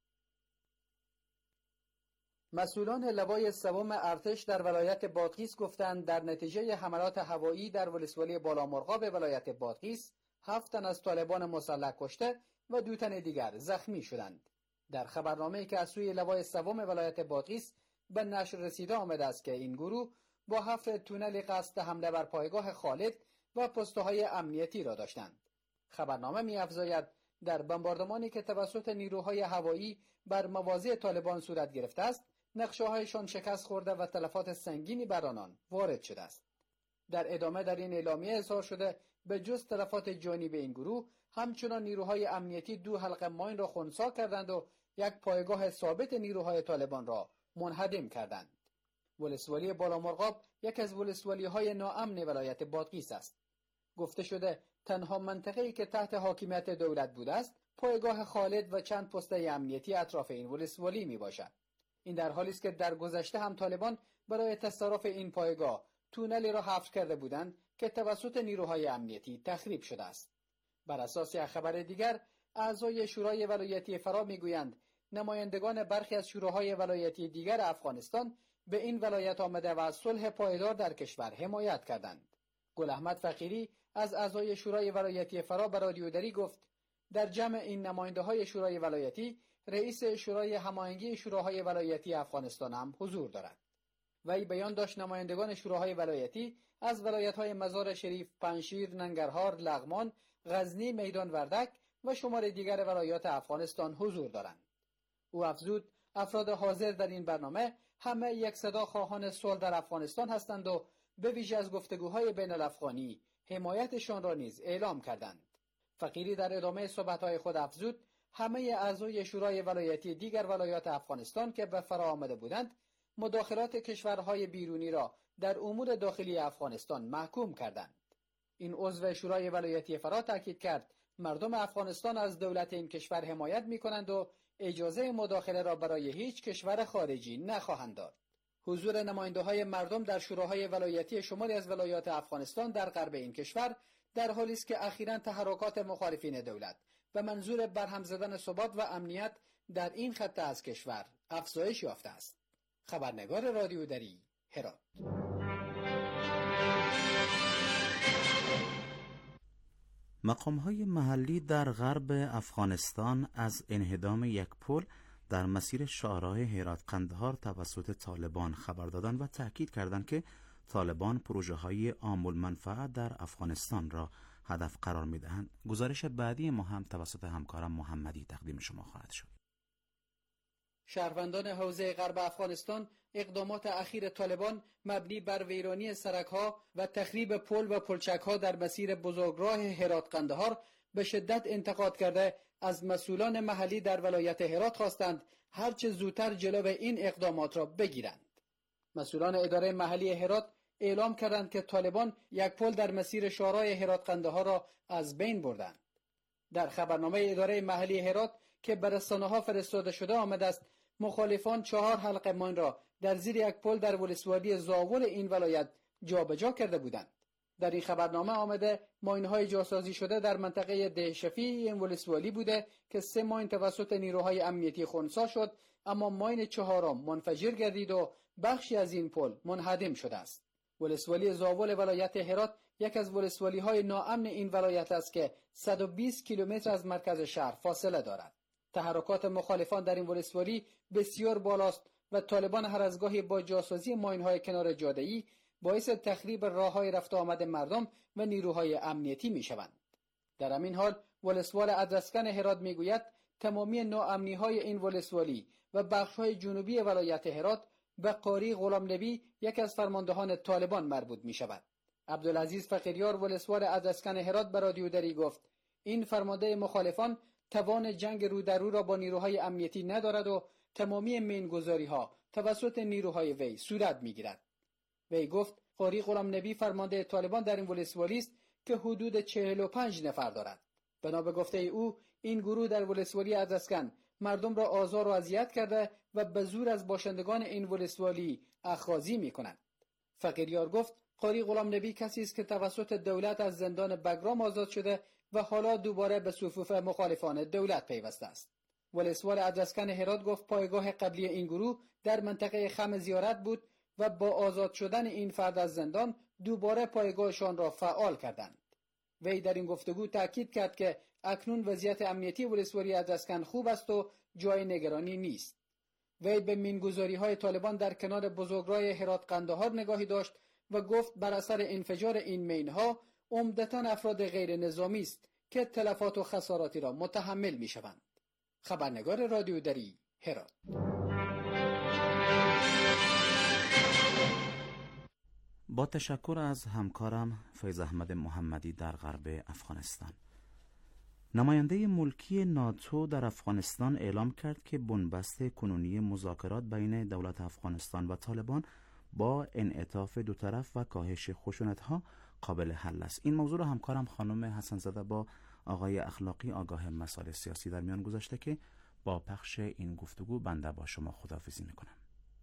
مسئولان لوای سوم ارتش در ولایت بادغیس گفتند در نتیجه حملات هوایی در ولسوالی بالا مرغاب ولایت بادغیس هفت تن از طالبان مسلح کشته و دو تن دیگر زخمی شدند. در خبرنامه‌ای که از سوی لوای سوم ولایت بادغیس به نشر رسیده آمده است که این گروه با حفر تونل قصد حمله بر پایگاه خالد و پست‌های امنیتی را داشتند. خبرنامه می‌افزاید در بمباردمانی که توسط نیروهای هوایی بر مواضع طالبان صورت گرفته است، نقشه‌هایشان شکست خورده و تلفات سنگینی بر آنان وارد شده است. در ادامه در این اعلامیه اظهار شده به جز تلفات جانی به این گروه، همچنان نیروهای امنیتی دو حلقه ماین را خنثی کردند و یک پایگاه ثابت نیروهای طالبان را منهدم کردند. ولسوالی بالا مرغاب یک از ولسوالی‌های ناامن ولایت بادغیس است. گفته شده تنها منطقه‌ای که تحت حاکمیت دولت بوده است، پایگاه خالد و چند پسته امنیتی اطراف این ولسوالی میباشد. این در حالی است که در گذشته هم طالبان برای تصرف این پایگاه تونلی را حفر کرده بودند که توسط نیروهای امنیتی تخریب شده است. بر اساس یک خبر دیگر، اعضای شورای ولایتی فرا میگویند نمایندگان برخی از شوراهای ولایتی دیگر افغانستان به این ولایت آمده و از صلح پایدار در کشور حمایت کردند. گل احمد فقیری از اعضای شورای ولایتی فرا به رادیو دری گفت در جمع این نماینده‌های شورای ولایتی رئیس شورای هماهنگی شوراهای ولایتی افغانستان هم حضور دارد. وی بیان داشت نمایندگان شوراهای ولایتی از ولایت‌های مزار شریف، پنجشیر، ننگرهار، لغمان، غزنی، میدان وردک و شمار دیگر ولایات افغانستان حضور دارند. او افزود افراد حاضر در این برنامه همه یک صدا خواهان صلح در افغانستان هستند و به ویژه از گفتگوهای بین الافغانی حمایتشان را نیز اعلام کردند. فقیری در ادامه صحبت‌های خود افزود همه اعضای شورای ولایتی دیگر ولایات افغانستان که به فرا آمده بودند مداخلات کشورهای بیرونی را در امور داخلی افغانستان محکوم کردند. این عضو شورای ولایتی فرا تاکید کرد مردم افغانستان از دولت این کشور حمایت می‌کنند و اجازه مداخله را برای هیچ کشور خارجی نخواهند داد. حضور نماینده‌های مردم در شوراهای ولایتی شماری از ولایات افغانستان در غرب این کشور در حالی است که اخیراً تحرکات مخالفین دولت به منظور برهم زدن ثبات و امنیت در این خطه از کشور افزایش یافته است. خبرنگار رادیو دری، هرات. مقام‌های محلی در غرب افغانستان از انهدام یک پل در مسیر شاهراه هرات قندهار توسط طالبان خبر دادند و تاکید کردند که طالبان پروژه‌های عام المنفعه در افغانستان را هدف قرار می‌دهند. گزارش بعدی ما هم توسط همکارم محمدی تقدیم شما خواهد شد. شهروندان حوزه غرب افغانستان اقدامات اخیر طالبان مبنی بر ویرانی سرک‌ها و تخریب پل و پلچک‌ها در مسیر بزرگراه هرات قندهار به شدت انتقاد کرده از مسئولان محلی در ولایت هرات خواستند هرچه زودتر جلو این اقدامات را بگیرند. مسئولان اداره محلی هرات اعلام کردند که طالبان یک پل در مسیر شاهراه هرات قندهار را از بین بردند. در خبرنامه اداره محلی هرات که به رسانه‌ها فرستاده شده آمده است مخالفان چهار حلقه ماین را در زیر یک پل در ولسوالی زاول این ولایت جابجا کرده بودند. در این خبرنامه آمده ماین‌های جاسازی شده در منطقه دهشفی این ولسوالی بوده که سه ماین توسط نیروهای امنیتی خنثی شد، اما ماین چهارم منفجر گردید و بخشی از این پل منهدم شده است. ولسوالی زاول ولایت هرات یک از ولسوالی‌های ناامن این ولایت است که صد و بیست کیلومتر از مرکز شهر فاصله دارد. تحرکات مخالفان در این ولسوالی بسیار بالاست و طالبان هر از گاهی با جاسازی ماین‌های کنار جاده‌ای باعث تخریب راه‌های رفت و آمد مردم و نیروهای امنیتی می‌شوند. در همین حال ولسوال ادرسکن هرات می‌گوید تمامی ناامنی‌های این ولسوالی و بخش‌های جنوبی ولایت هرات به قاری غلامنبی یک از فرماندهان طالبان مربوط می‌شود. عبدالعزیز فقیریار ولسوال ادرسکن هرات به رادیو دری گفت این فرمانده مخالفان توان جنگ رو در رو را با نیروهای امنیتی ندارد و تمامی مینگذاری‌ها توسط نیروهای وی صورت می‌گیرد. وی گفت قاری غلامنبی فرمانده طالبان در این ولسوالی است که حدود چهل و پنج نفر دارد. بنا به گفته او این گروه در ولسوالی ادرسکن مردم را آزار و اذیت کرده و به زور از باشندگان این ولسوالی اخاذی می‌کنند. فقیریار گفت قاری غلام نبی کسی است که توسط دولت از زندان بگرام آزاد شده و حالا دوباره به صفوف مخالفان دولت پیوسته است. ولسوال ادرسکن هرات گفت پایگاه قبلی این گروه در منطقه خم زیارت بود و با آزاد شدن این فرد از زندان دوباره پایگاهشان را فعال کردند. وی در این گفتگو تاکید کرد که اکنون وضعیت امنیتی ولسوالی ادرسکن خوب است و جای نگرانی نیست. وی به مینگذاری‌های طالبان در کنار بزرگراه هرات قندهار نگاهی داشت و گفت بر اثر انفجار این مین‌ها عمدتاً افراد غیر نظامی است که تلفات و خساراتی را متحمل می‌شوند. خبرنگار رادیو دری هرات. با تشکر از همکارم فیض احمد محمدی در غرب افغانستان. نماینده ملکی ناتو در افغانستان اعلام کرد که بنبست کنونی مذاکرات بین دولت افغانستان و طالبان با انعطاف دو طرف و کاهش خشونت‌ها قابل حل است. این موضوع را همکارم خانم حسن زاده با آقای اخلاقی آگاه مسائل سیاسی در میان گذاشته که با پخش این گفتگو بنده با شما خداحافظی میکنم.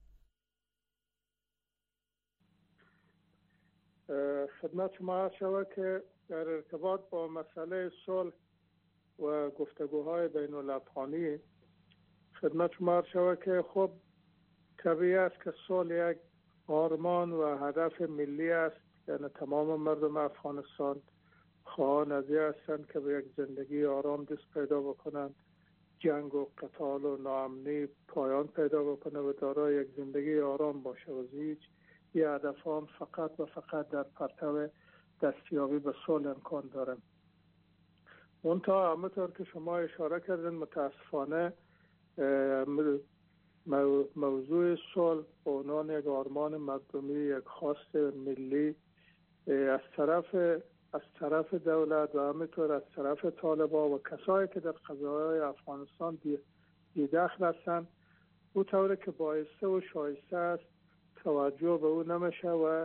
خدمت شما عرض شود که در ارتباط با مسئله صلح و گفتگوهای بین الافغانی خدمت شما عرض شود که خب طبیعی است که صلح یک آرمان و هدف ملی است، یعنی تمام مردم افغانستان خواهان از این هستند که به یک زندگی آرام دست پیدا بکنند، جنگ و قتال و ناامنی پایان پیدا بکنه و دارای یک زندگی آرام باشه و هیچ یه هدف هم فقط و فقط در پرتو دستیابی به صلح امکان داره. منتها همونطور که شما اشاره کردن متاسفانه موضوع صلح به عنوان یک آرمان مردمی، یک خواست ملی از طرف از طرف دولت و همینطور از طرف طالبان و کسایی که در قضایای افغانستان بی‌دخل هستند، او طوری که بایسته و شایسته است توجه به او نمیشه و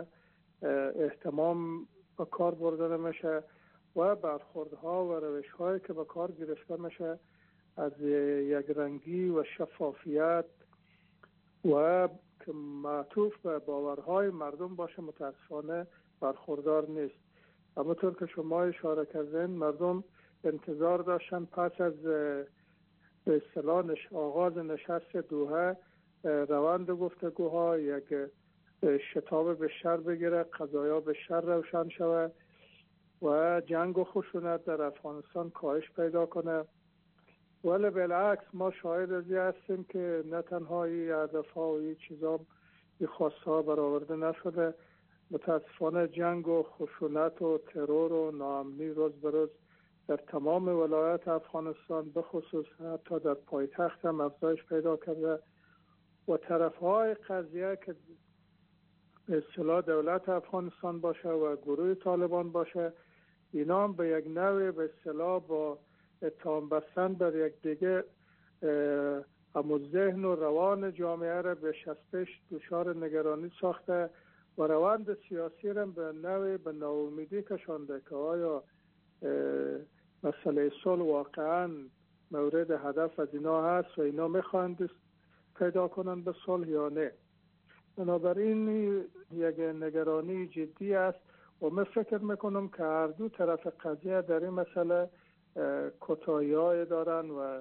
اهتمام به کار برده نمیشه و برخوردها و روش‌هایی که به کار گرفته میشه از یک رنگی و شفافیت و که معطوف به باورهای مردم باشه متاسفانه برخوردار نیست. همونطور که شما اشاره کردین مردم انتظار داشتن پس از به اصطلاح آغاز نشست دوحه روند گفتگوها یک شتاب به شر بگیره، قضایا به شر روشن شود و جنگ و خشونت در افغانستان کاهش پیدا کنه. ولی بالعکس ما شاهد از این هستیم که نه تنها این هدف‌ها و این چیزا این خواست‌ها برآورده نشده، متاسفانه جنگ و خشونت و ترور و ناامنی روز به روز در تمام ولایات افغانستان به خصوص حتی در پایتخت هم افزایش پیدا کرده و طرف‌های قضیه که به اصطلاح دولت افغانستان باشه و گروه طالبان باشه، اینا هم به یک نوع به اصطلاح با اتهام بستن بر یک دیگه همون ذهن و روان جامعه را به شستش دچار نگرانی ساخته و روند سیاسی را به نوع به ناامیدی کشانده که آیا مسئله صلح واقعا مورد هدف از اینا هست و اینا میخواهند پیدا کنند به صلح یا نه. بنابراین یک نگرانی جدی است و من فکر میکنم که هر دو طرف قضیه در این مسئله کوتاهی‌های دارن و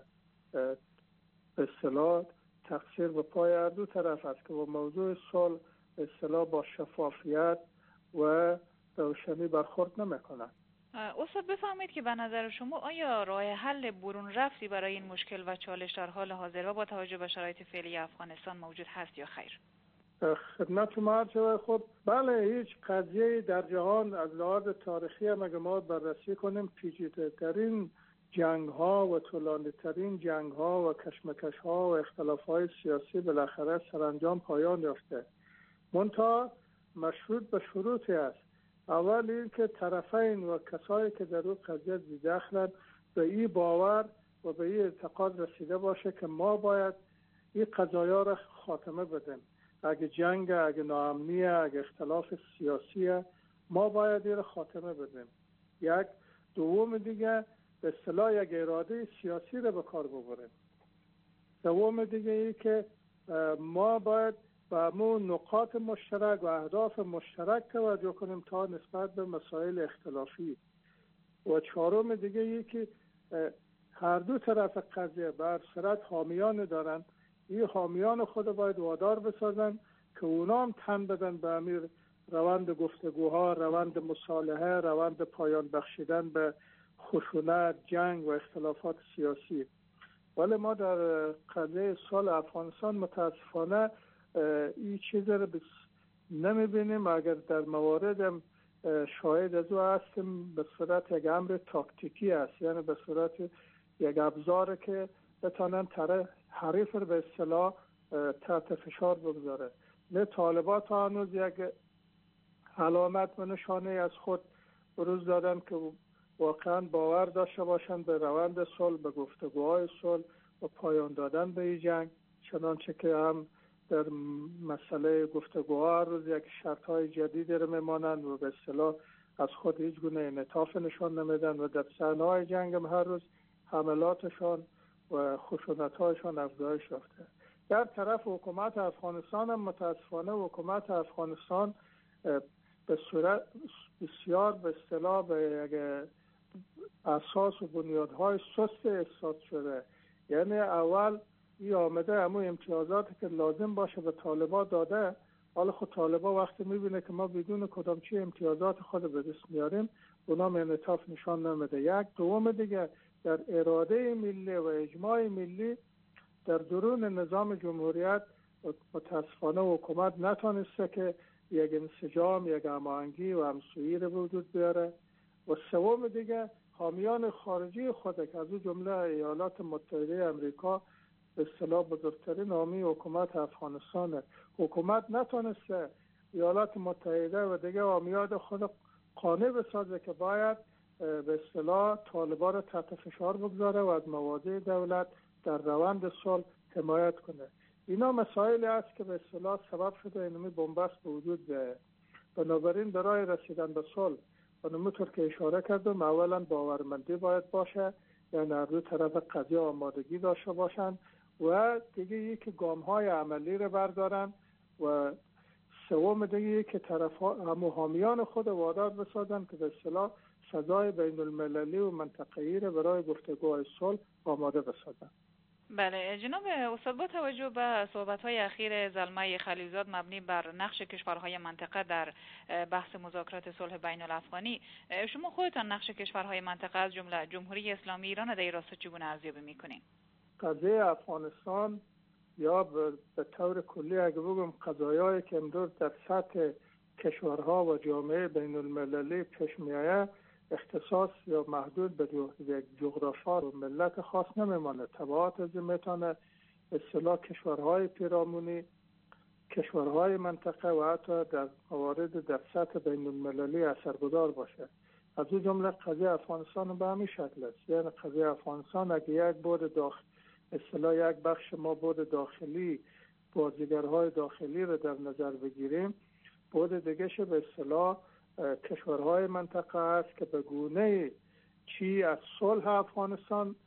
به اصطلاح تقصیر به پای هر دو طرف است که با موضوع صلح به اصطلاح با شفافیت و روشنی برخورد نمیکنن. استاد بفهمید که به نظر شما آیا راه حل برون رفتی برای این مشکل و چالش در حال حاضر و با توجه به شرایط فعلی افغانستان موجود هست یا خیر؟ خدمت شما عرض شود خب بله، هیچ قضیه در جهان از لحاظ تاریخی هم اگه ما بررسی کنیم پیچیده‌ترین جنگ ها و طولانی ترین جنگ ها و کشمکش ها و اختلاف های سیاسی بالاخره سرانجام پایان یافته. منتها مشروط به شروطی است. اول این که طرفین و کسایی که در اون قضیه بی‌دخلند به این باور و به این اعتقاد رسیده باشه که ما باید این قضایا را خاتمه بدیم. اگه جنگ، اگه ناامنیه، اگه اختلاف سیاسیه، ما باید این را خاتمه بدیم. یک دوم دیگه به اصطلاح یک اراده سیاسی را به کار ببریم. سوم دیگه ای که ما باید به همون نقاط مشترک و اهداف مشترک توجه کنیم تا نسبت به مسائل اختلافی. و چهارم دیگه ای که هر دو طرف قضیه بر صورت حامیان دارن، این حامیان خود باید وادار بسازن که اونا هم تن بدن به امیر روند گفتگوها، روند مصالحه، روند پایان بخشیدن به خشونت، جنگ و اختلافات سیاسی. ولی ما در قضیه سال افغانستان متاسفانه این چیز رو نمیبینیم. اگر در موارد شاهد از او هستیم به صورت یک امر تاکتیکی است، یعنی به صورت یک ابزار که بتانن طرف حریف رو به اصطلاح تحت فشار بگذاره. نه طالبان تا هنوز یک علامت و نشانه از خود بروز دادن که واقعا باور داشته باشند به روند صلح، به گفتگوهای صلح و پایان دادن به این جنگ، چنانچه که هم در مسئله گفتگوها روز یک شرطهای جدیدی رو میمانند و به اصطلاح از خود هیچ گونه انعطاف نشان نمیدن و در صحنه‌های جنگ هم هر روز حملاتشان و خشونت‌هایشان افزایش یافته. در طرف حکومت افغانستان هم متاسفانه حکومت افغانستان به صورت بسیار به اصطلاح به یک اساس و بنیادهای سست اساس شده. یعنی اول این آمده همون امتیازاتی که لازم باشه به طالبان داده، حالا خود طالبان وقتی میبینه که ما بدون کدام چی امتیازات خود به دست میاریم اونا انعطاف نشان نمیده. یک دوم دیگه در اراده ملی و اجماع ملی در درون نظام جمهوریت متاسفانه حکومت نتونسته که یک انسجام، یک هماهنگی و همسویی رو وجود بیاره. و سوم دیگه حامیان خارجی خود که از جمله ایالات متحده امریکا به اصطلاح بزرگترین حامی حکومت افغانستان، حکومت نتونسته ایالات متحده و دیگه حامیان خود قانع بسازه که باید به اصطلاح طالبان را تحت فشار بگذاره و از مواضع دولت در روند صلح حمایت کنه. اینا مسائلی است که به اصطلاح سبب شده اینمی بنبست به وجود بیاید. بنابراین برای رسیدن به صلح و همونطور که اشاره کردم اولا باورمندی باید باشه، یعنی هر دو طرف قضیه آمادگی داشته باشن و دیگه یکی گام‌های عملی رو بردارن و سوم دیگه که طرف همو حامیان خود وادار بسازن که به اصطلاح فضای بین المللی و منطقه‌ای رو برای گفتگوهای صلح آماده بسازن. بله جناب استاد، با توجه به صحبت‌های اخیر زلمه خلیلزاد مبنی بر نقش کشورهای منطقه در بحث مذاکرات صلح بین الافغانی، شما خودتان نقش کشورهای منطقه از جمله جمهوری اسلامی ایران در این راستا چگونه ارزیابی می‌کنید؟ قضیه افغانستان یا به طور کلی اگه بگم قضایایی که امروز در سطح کشورها و جامعه بین المللی پیش می‌آید اختصاص یا محدود به یک جغرافیا و ملت خاص نمیمانه. تبعات از میتونه اصطلاح کشورهای پیرامونی، کشورهای منطقه و حتی در موارد در سطح بین المللی اثرگذار باشه. از اون جمله قضیه افغانستان به همین شکل است. یعنی قضیه افغانستان اگه یک بود داخل اصطلاح یک بخش ما بود داخلی، بازیگرهای داخلی رو در نظر بگیریم، بود دیگهش به اصطلاح کشورهای منطقه است که به گونه چی از صلح افغانستان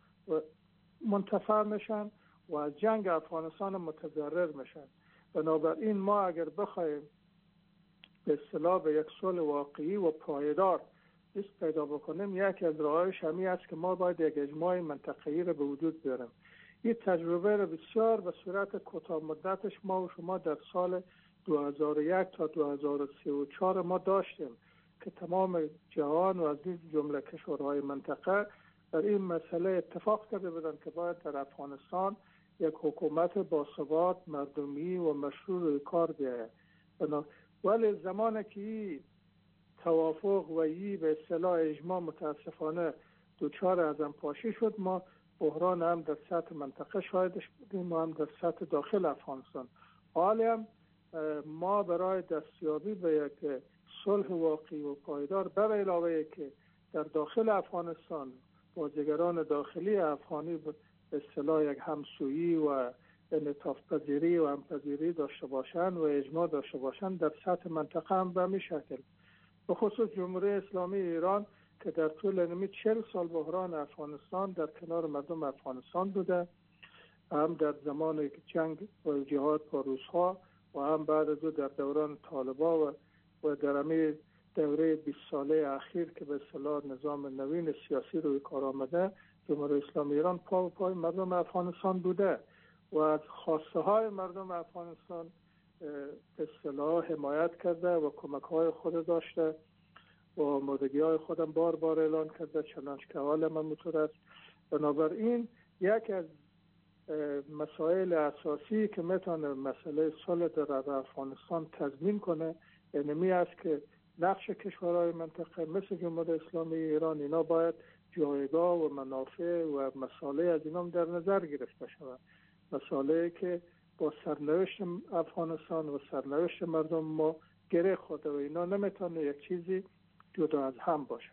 منتفع میشن و از جنگ افغانستان متضرر میشن. بنابراین ما اگر بخوایم به اصطلاح به یک صلح واقعی و پایدار دست پیدا بکنیم، یکی از راهش همین است که ما باید یک اجماع منطقه‌ای رو به وجود بیاریم. این تجربه رو بسیار به صورت کوتاه مدتش ما و شما در سال دو هزار و یک تا دو هزار و سه و چهار ما داشتیم که تمام جهان و از این جمله کشورهای منطقه در این مسئله اتفاق کرده بودن که باید در افغانستان یک حکومت باثبات، مردمی و مشروع روی کار بیاید. ولی زمانی که توافق و ای به اصطلاح اجماع متاسفانه دوچار ازم پاشی شد، ما بحران هم در سطح منطقه شاهدش بودیم و هم در سطح داخل افغانستان. حالی هم ما برای دستیابی به یک صلح واقعی و پایدار به علاوه که در داخل افغانستان بازیگران داخلی افغانی به اصطلاح یک همسویی و انعطاف پذیری و همپذیری داشته باشند و اجماع داشته باشند، در سطح منطقه هم به همین شکل، به خصوص جمهوری اسلامی ایران که در طول نمی چهل سال بحران افغانستان در کنار مردم افغانستان بوده، هم در زمان جنگ و جهاد با روس‌ها و هم بعد از او در دوران طالبان و, و در همین دوره بیست ساله اخیر که به اصطلاح نظام نوین سیاسی روی کار آمده، جمهوری اسلامی ایران پا و پای مردم افغانستان بوده و از خواسته های مردم افغانستان به اصطلاح حمایت کرده و کمک های خود داشته و آمادگی های خودم بار بار اعلان کرده، چنانچه که حال من موتور است. بنابراین یک از مسائل اساسی که میتونه مسئله صلح در افغانستان تضمین کنه اینمی است که نقش کشورهای منطقه مثل جمهوری اسلامی ایران اینا باید جایگاه و منافع و مسائل از اینا در نظر گرفته شود، مسائلی که با سرنوشت افغانستان و سرنوشت مردم ما گره خورده و اینا نمیتونه یک چیزی جدا از هم باشه.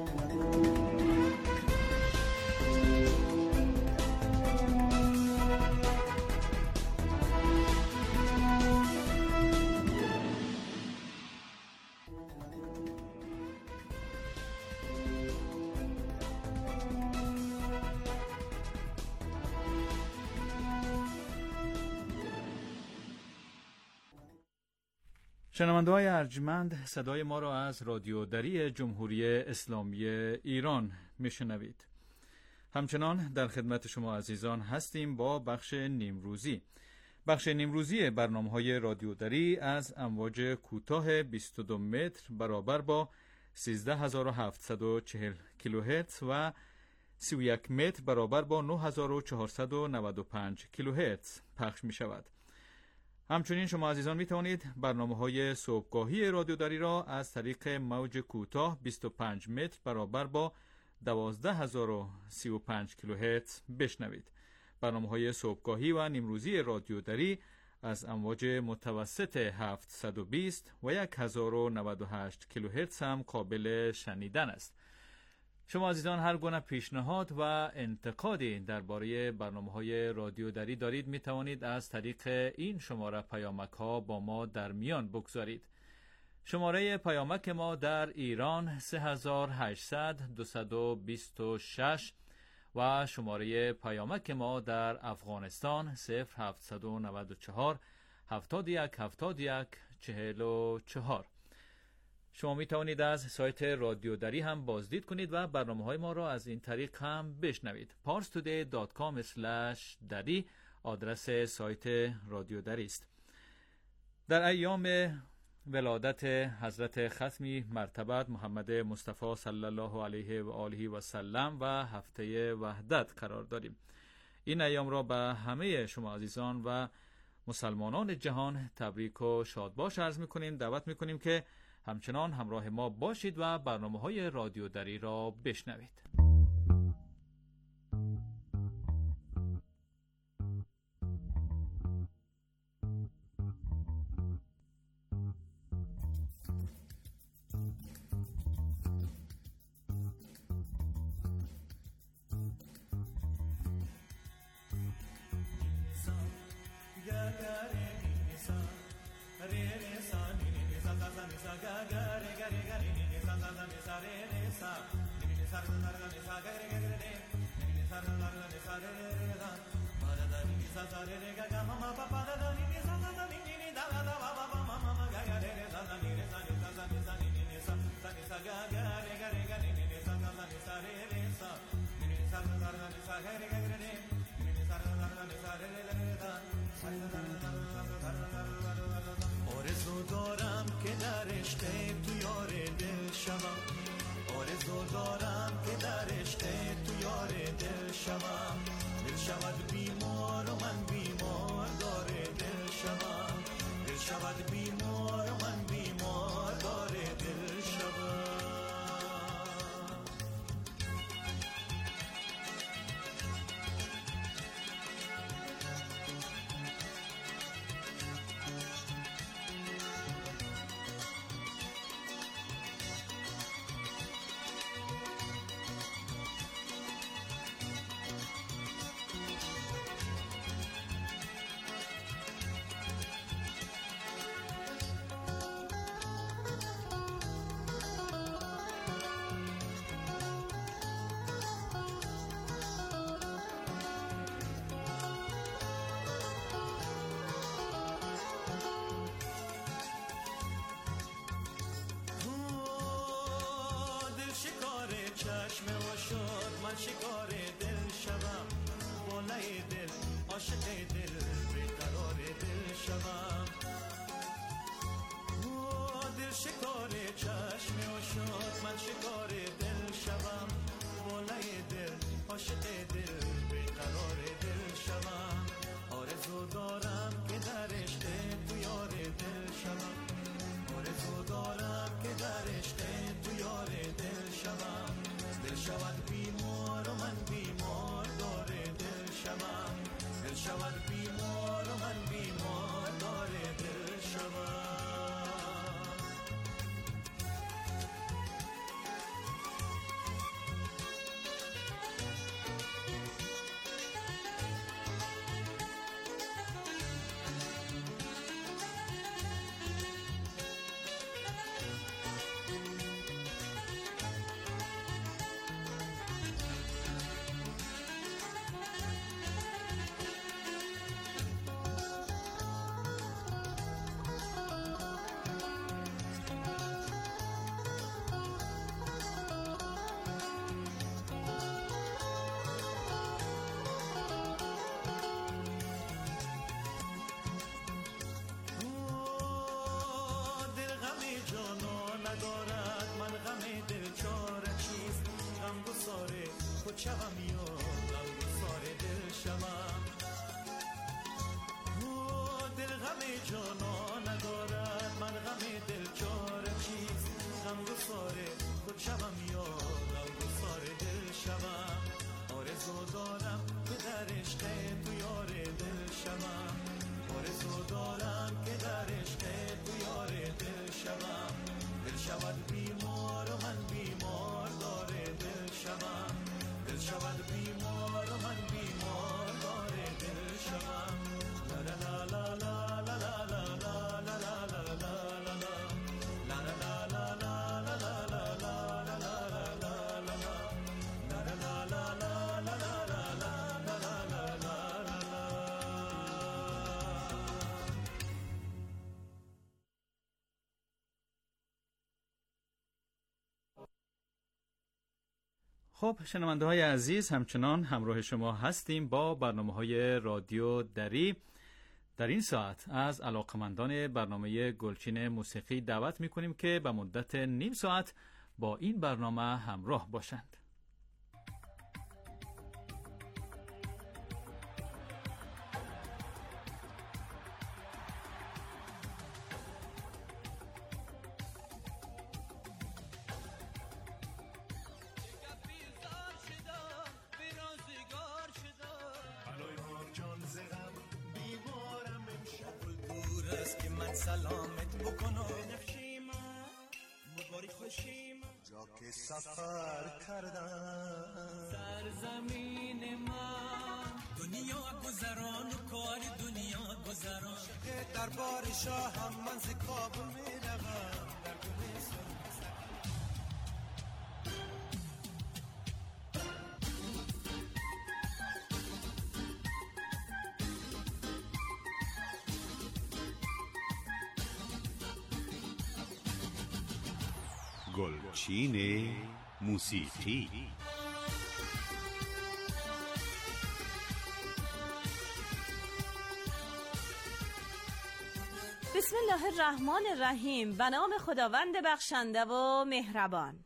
شنونده های ارجمند، صدای ما را از رادیو دری جمهوری اسلامی ایران میشنوید. همچنان در خدمت شما عزیزان هستیم با بخش نیمروزی. بخش نیمروزی برنامه های رادیو دری از امواج کوتاه بیست و دو متر برابر با سیزده هزار و هفتصد و چهل کیلوهرتز و سی و یک متر برابر با نه هزار و چهارصد و نود و پنج کیلوهرتز پخش می شود. همچنین شما عزیزان می توانید برنامه های صبحگاهی رادیو دری را از طریق موج کوتاه بیست و پنج متر برابر با دوازده هزار و سی و پنج کیلوهرتز بشنوید. برنامه های صبحگاهی و نیمروزی رادیو دری از امواج متوسط هفتصد و بیست و هزار و نود و هشت کیلوهرتز هم قابل شنیدن است. شما عزیزان هر گونه پیشنهاد و انتقادی درباره برنامه‌های رادیو دری دارید می توانید از طریق این شماره پیامک ها با ما در میان بگذارید. شماره پیامک ما در ایران سه هزار و هشتصد دویست و بیست و شش و شماره پیامک ما در افغانستان صفر هفتصد و نود و چهار هفتاد و یک هفتاد و یک چهل و چهار. شما می توانید از سایت رادیو دری هم بازدید کنید و برنامه های ما را از این طریق هم بشنوید. پارس تودی دات کام اسلش دری آدرس سایت رادیو دری است. در ایام ولادت حضرت ختمی مرتبت محمد مصطفی صلی الله علیه و آله و سلم و هفته وحدت قرار داریم. این ایام را به همه شما عزیزان و مسلمانان جهان تبریک و شادباش عرض می‌کنیم. دعوت می‌کنیم که همچنان همراه ما باشید و برنامه‌های رادیو دری را بشنوید. آرزو دارم که در عشق تو یار دل شوم، آرزو دارم که در عشق تو یار دل شوم، دل شود بیمار و من بیمار داره دل شوم، دل شود بیمار و من بیمار داره دل شوم. من شکار دل شوم بالای دل عاشق دل بیقرار دل شوم دل شکار چشم عاشق من شکار دل شوم بالای دل عاشق دل بیقرار دل شوم آرزو دارم که در عشق تو یار دل شوم آرزو دارم که در عشق تو یار دل شوم دل شود بیمار و من بیمار داره دل شوم دل شود بیمار و من بیمار داره دل شوم شوم یا غم گسار دل شوم دل غم جانا ندارد من غم دل چاره چیست غم گسار خود شوم یا غم گسار دل شوم آرزو دارم که در عشق تو یار دل شوم آرزو دارم که در عشق تو یار دل شوم دل شود بیمار و من بیمار داره دل شوم دل شود بیمار و من بیمار داره دل شوم لا لا لا لا لا لا لا لا لا لا لا لا خب شنونده های عزیز، همچنان همراه شما هستیم با برنامه های رادیو دری. در این ساعت از علاقمندان برنامه گلچین موسیقی دعوت میکنیم که به مدت نیم ساعت با این برنامه همراه باشند. سلامت بکنم نفشیم مباری خوشیم جا که سفر کردم سرزمین من دنیا گذران و کار دنیا گذران در بار شاه هم من ز کابل می روم در گلستان گلچین موسیقی. بسم الله الرحمن الرحیم. به نام خداوند بخشنده و مهربان.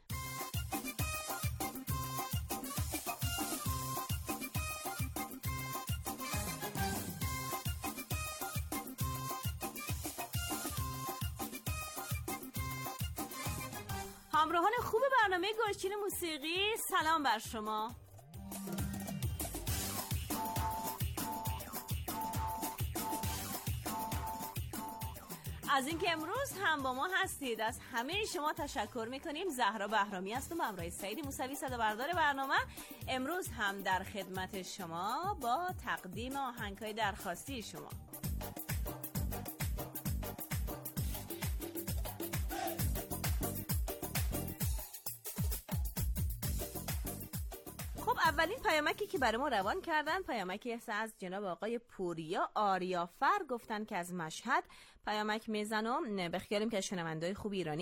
همراهان خوب برنامه گلچین موسیقی، سلام بر شما. از اینکه امروز هم با ما هستید از همه شما تشکر میکنیم. زهرا بهرامی هستم با همراه سعید موسوی صدابردار برنامه. امروز هم در خدمت شما با تقدیم آهنگ‌های درخواستی شما. اولین پیامکی که برای ما روان کردن پیامکی از جناب آقای پوریا آریافر، گفتن که از مشهد پیامک میزنم. بخیالیم که شنونده‌های خوب ایرانی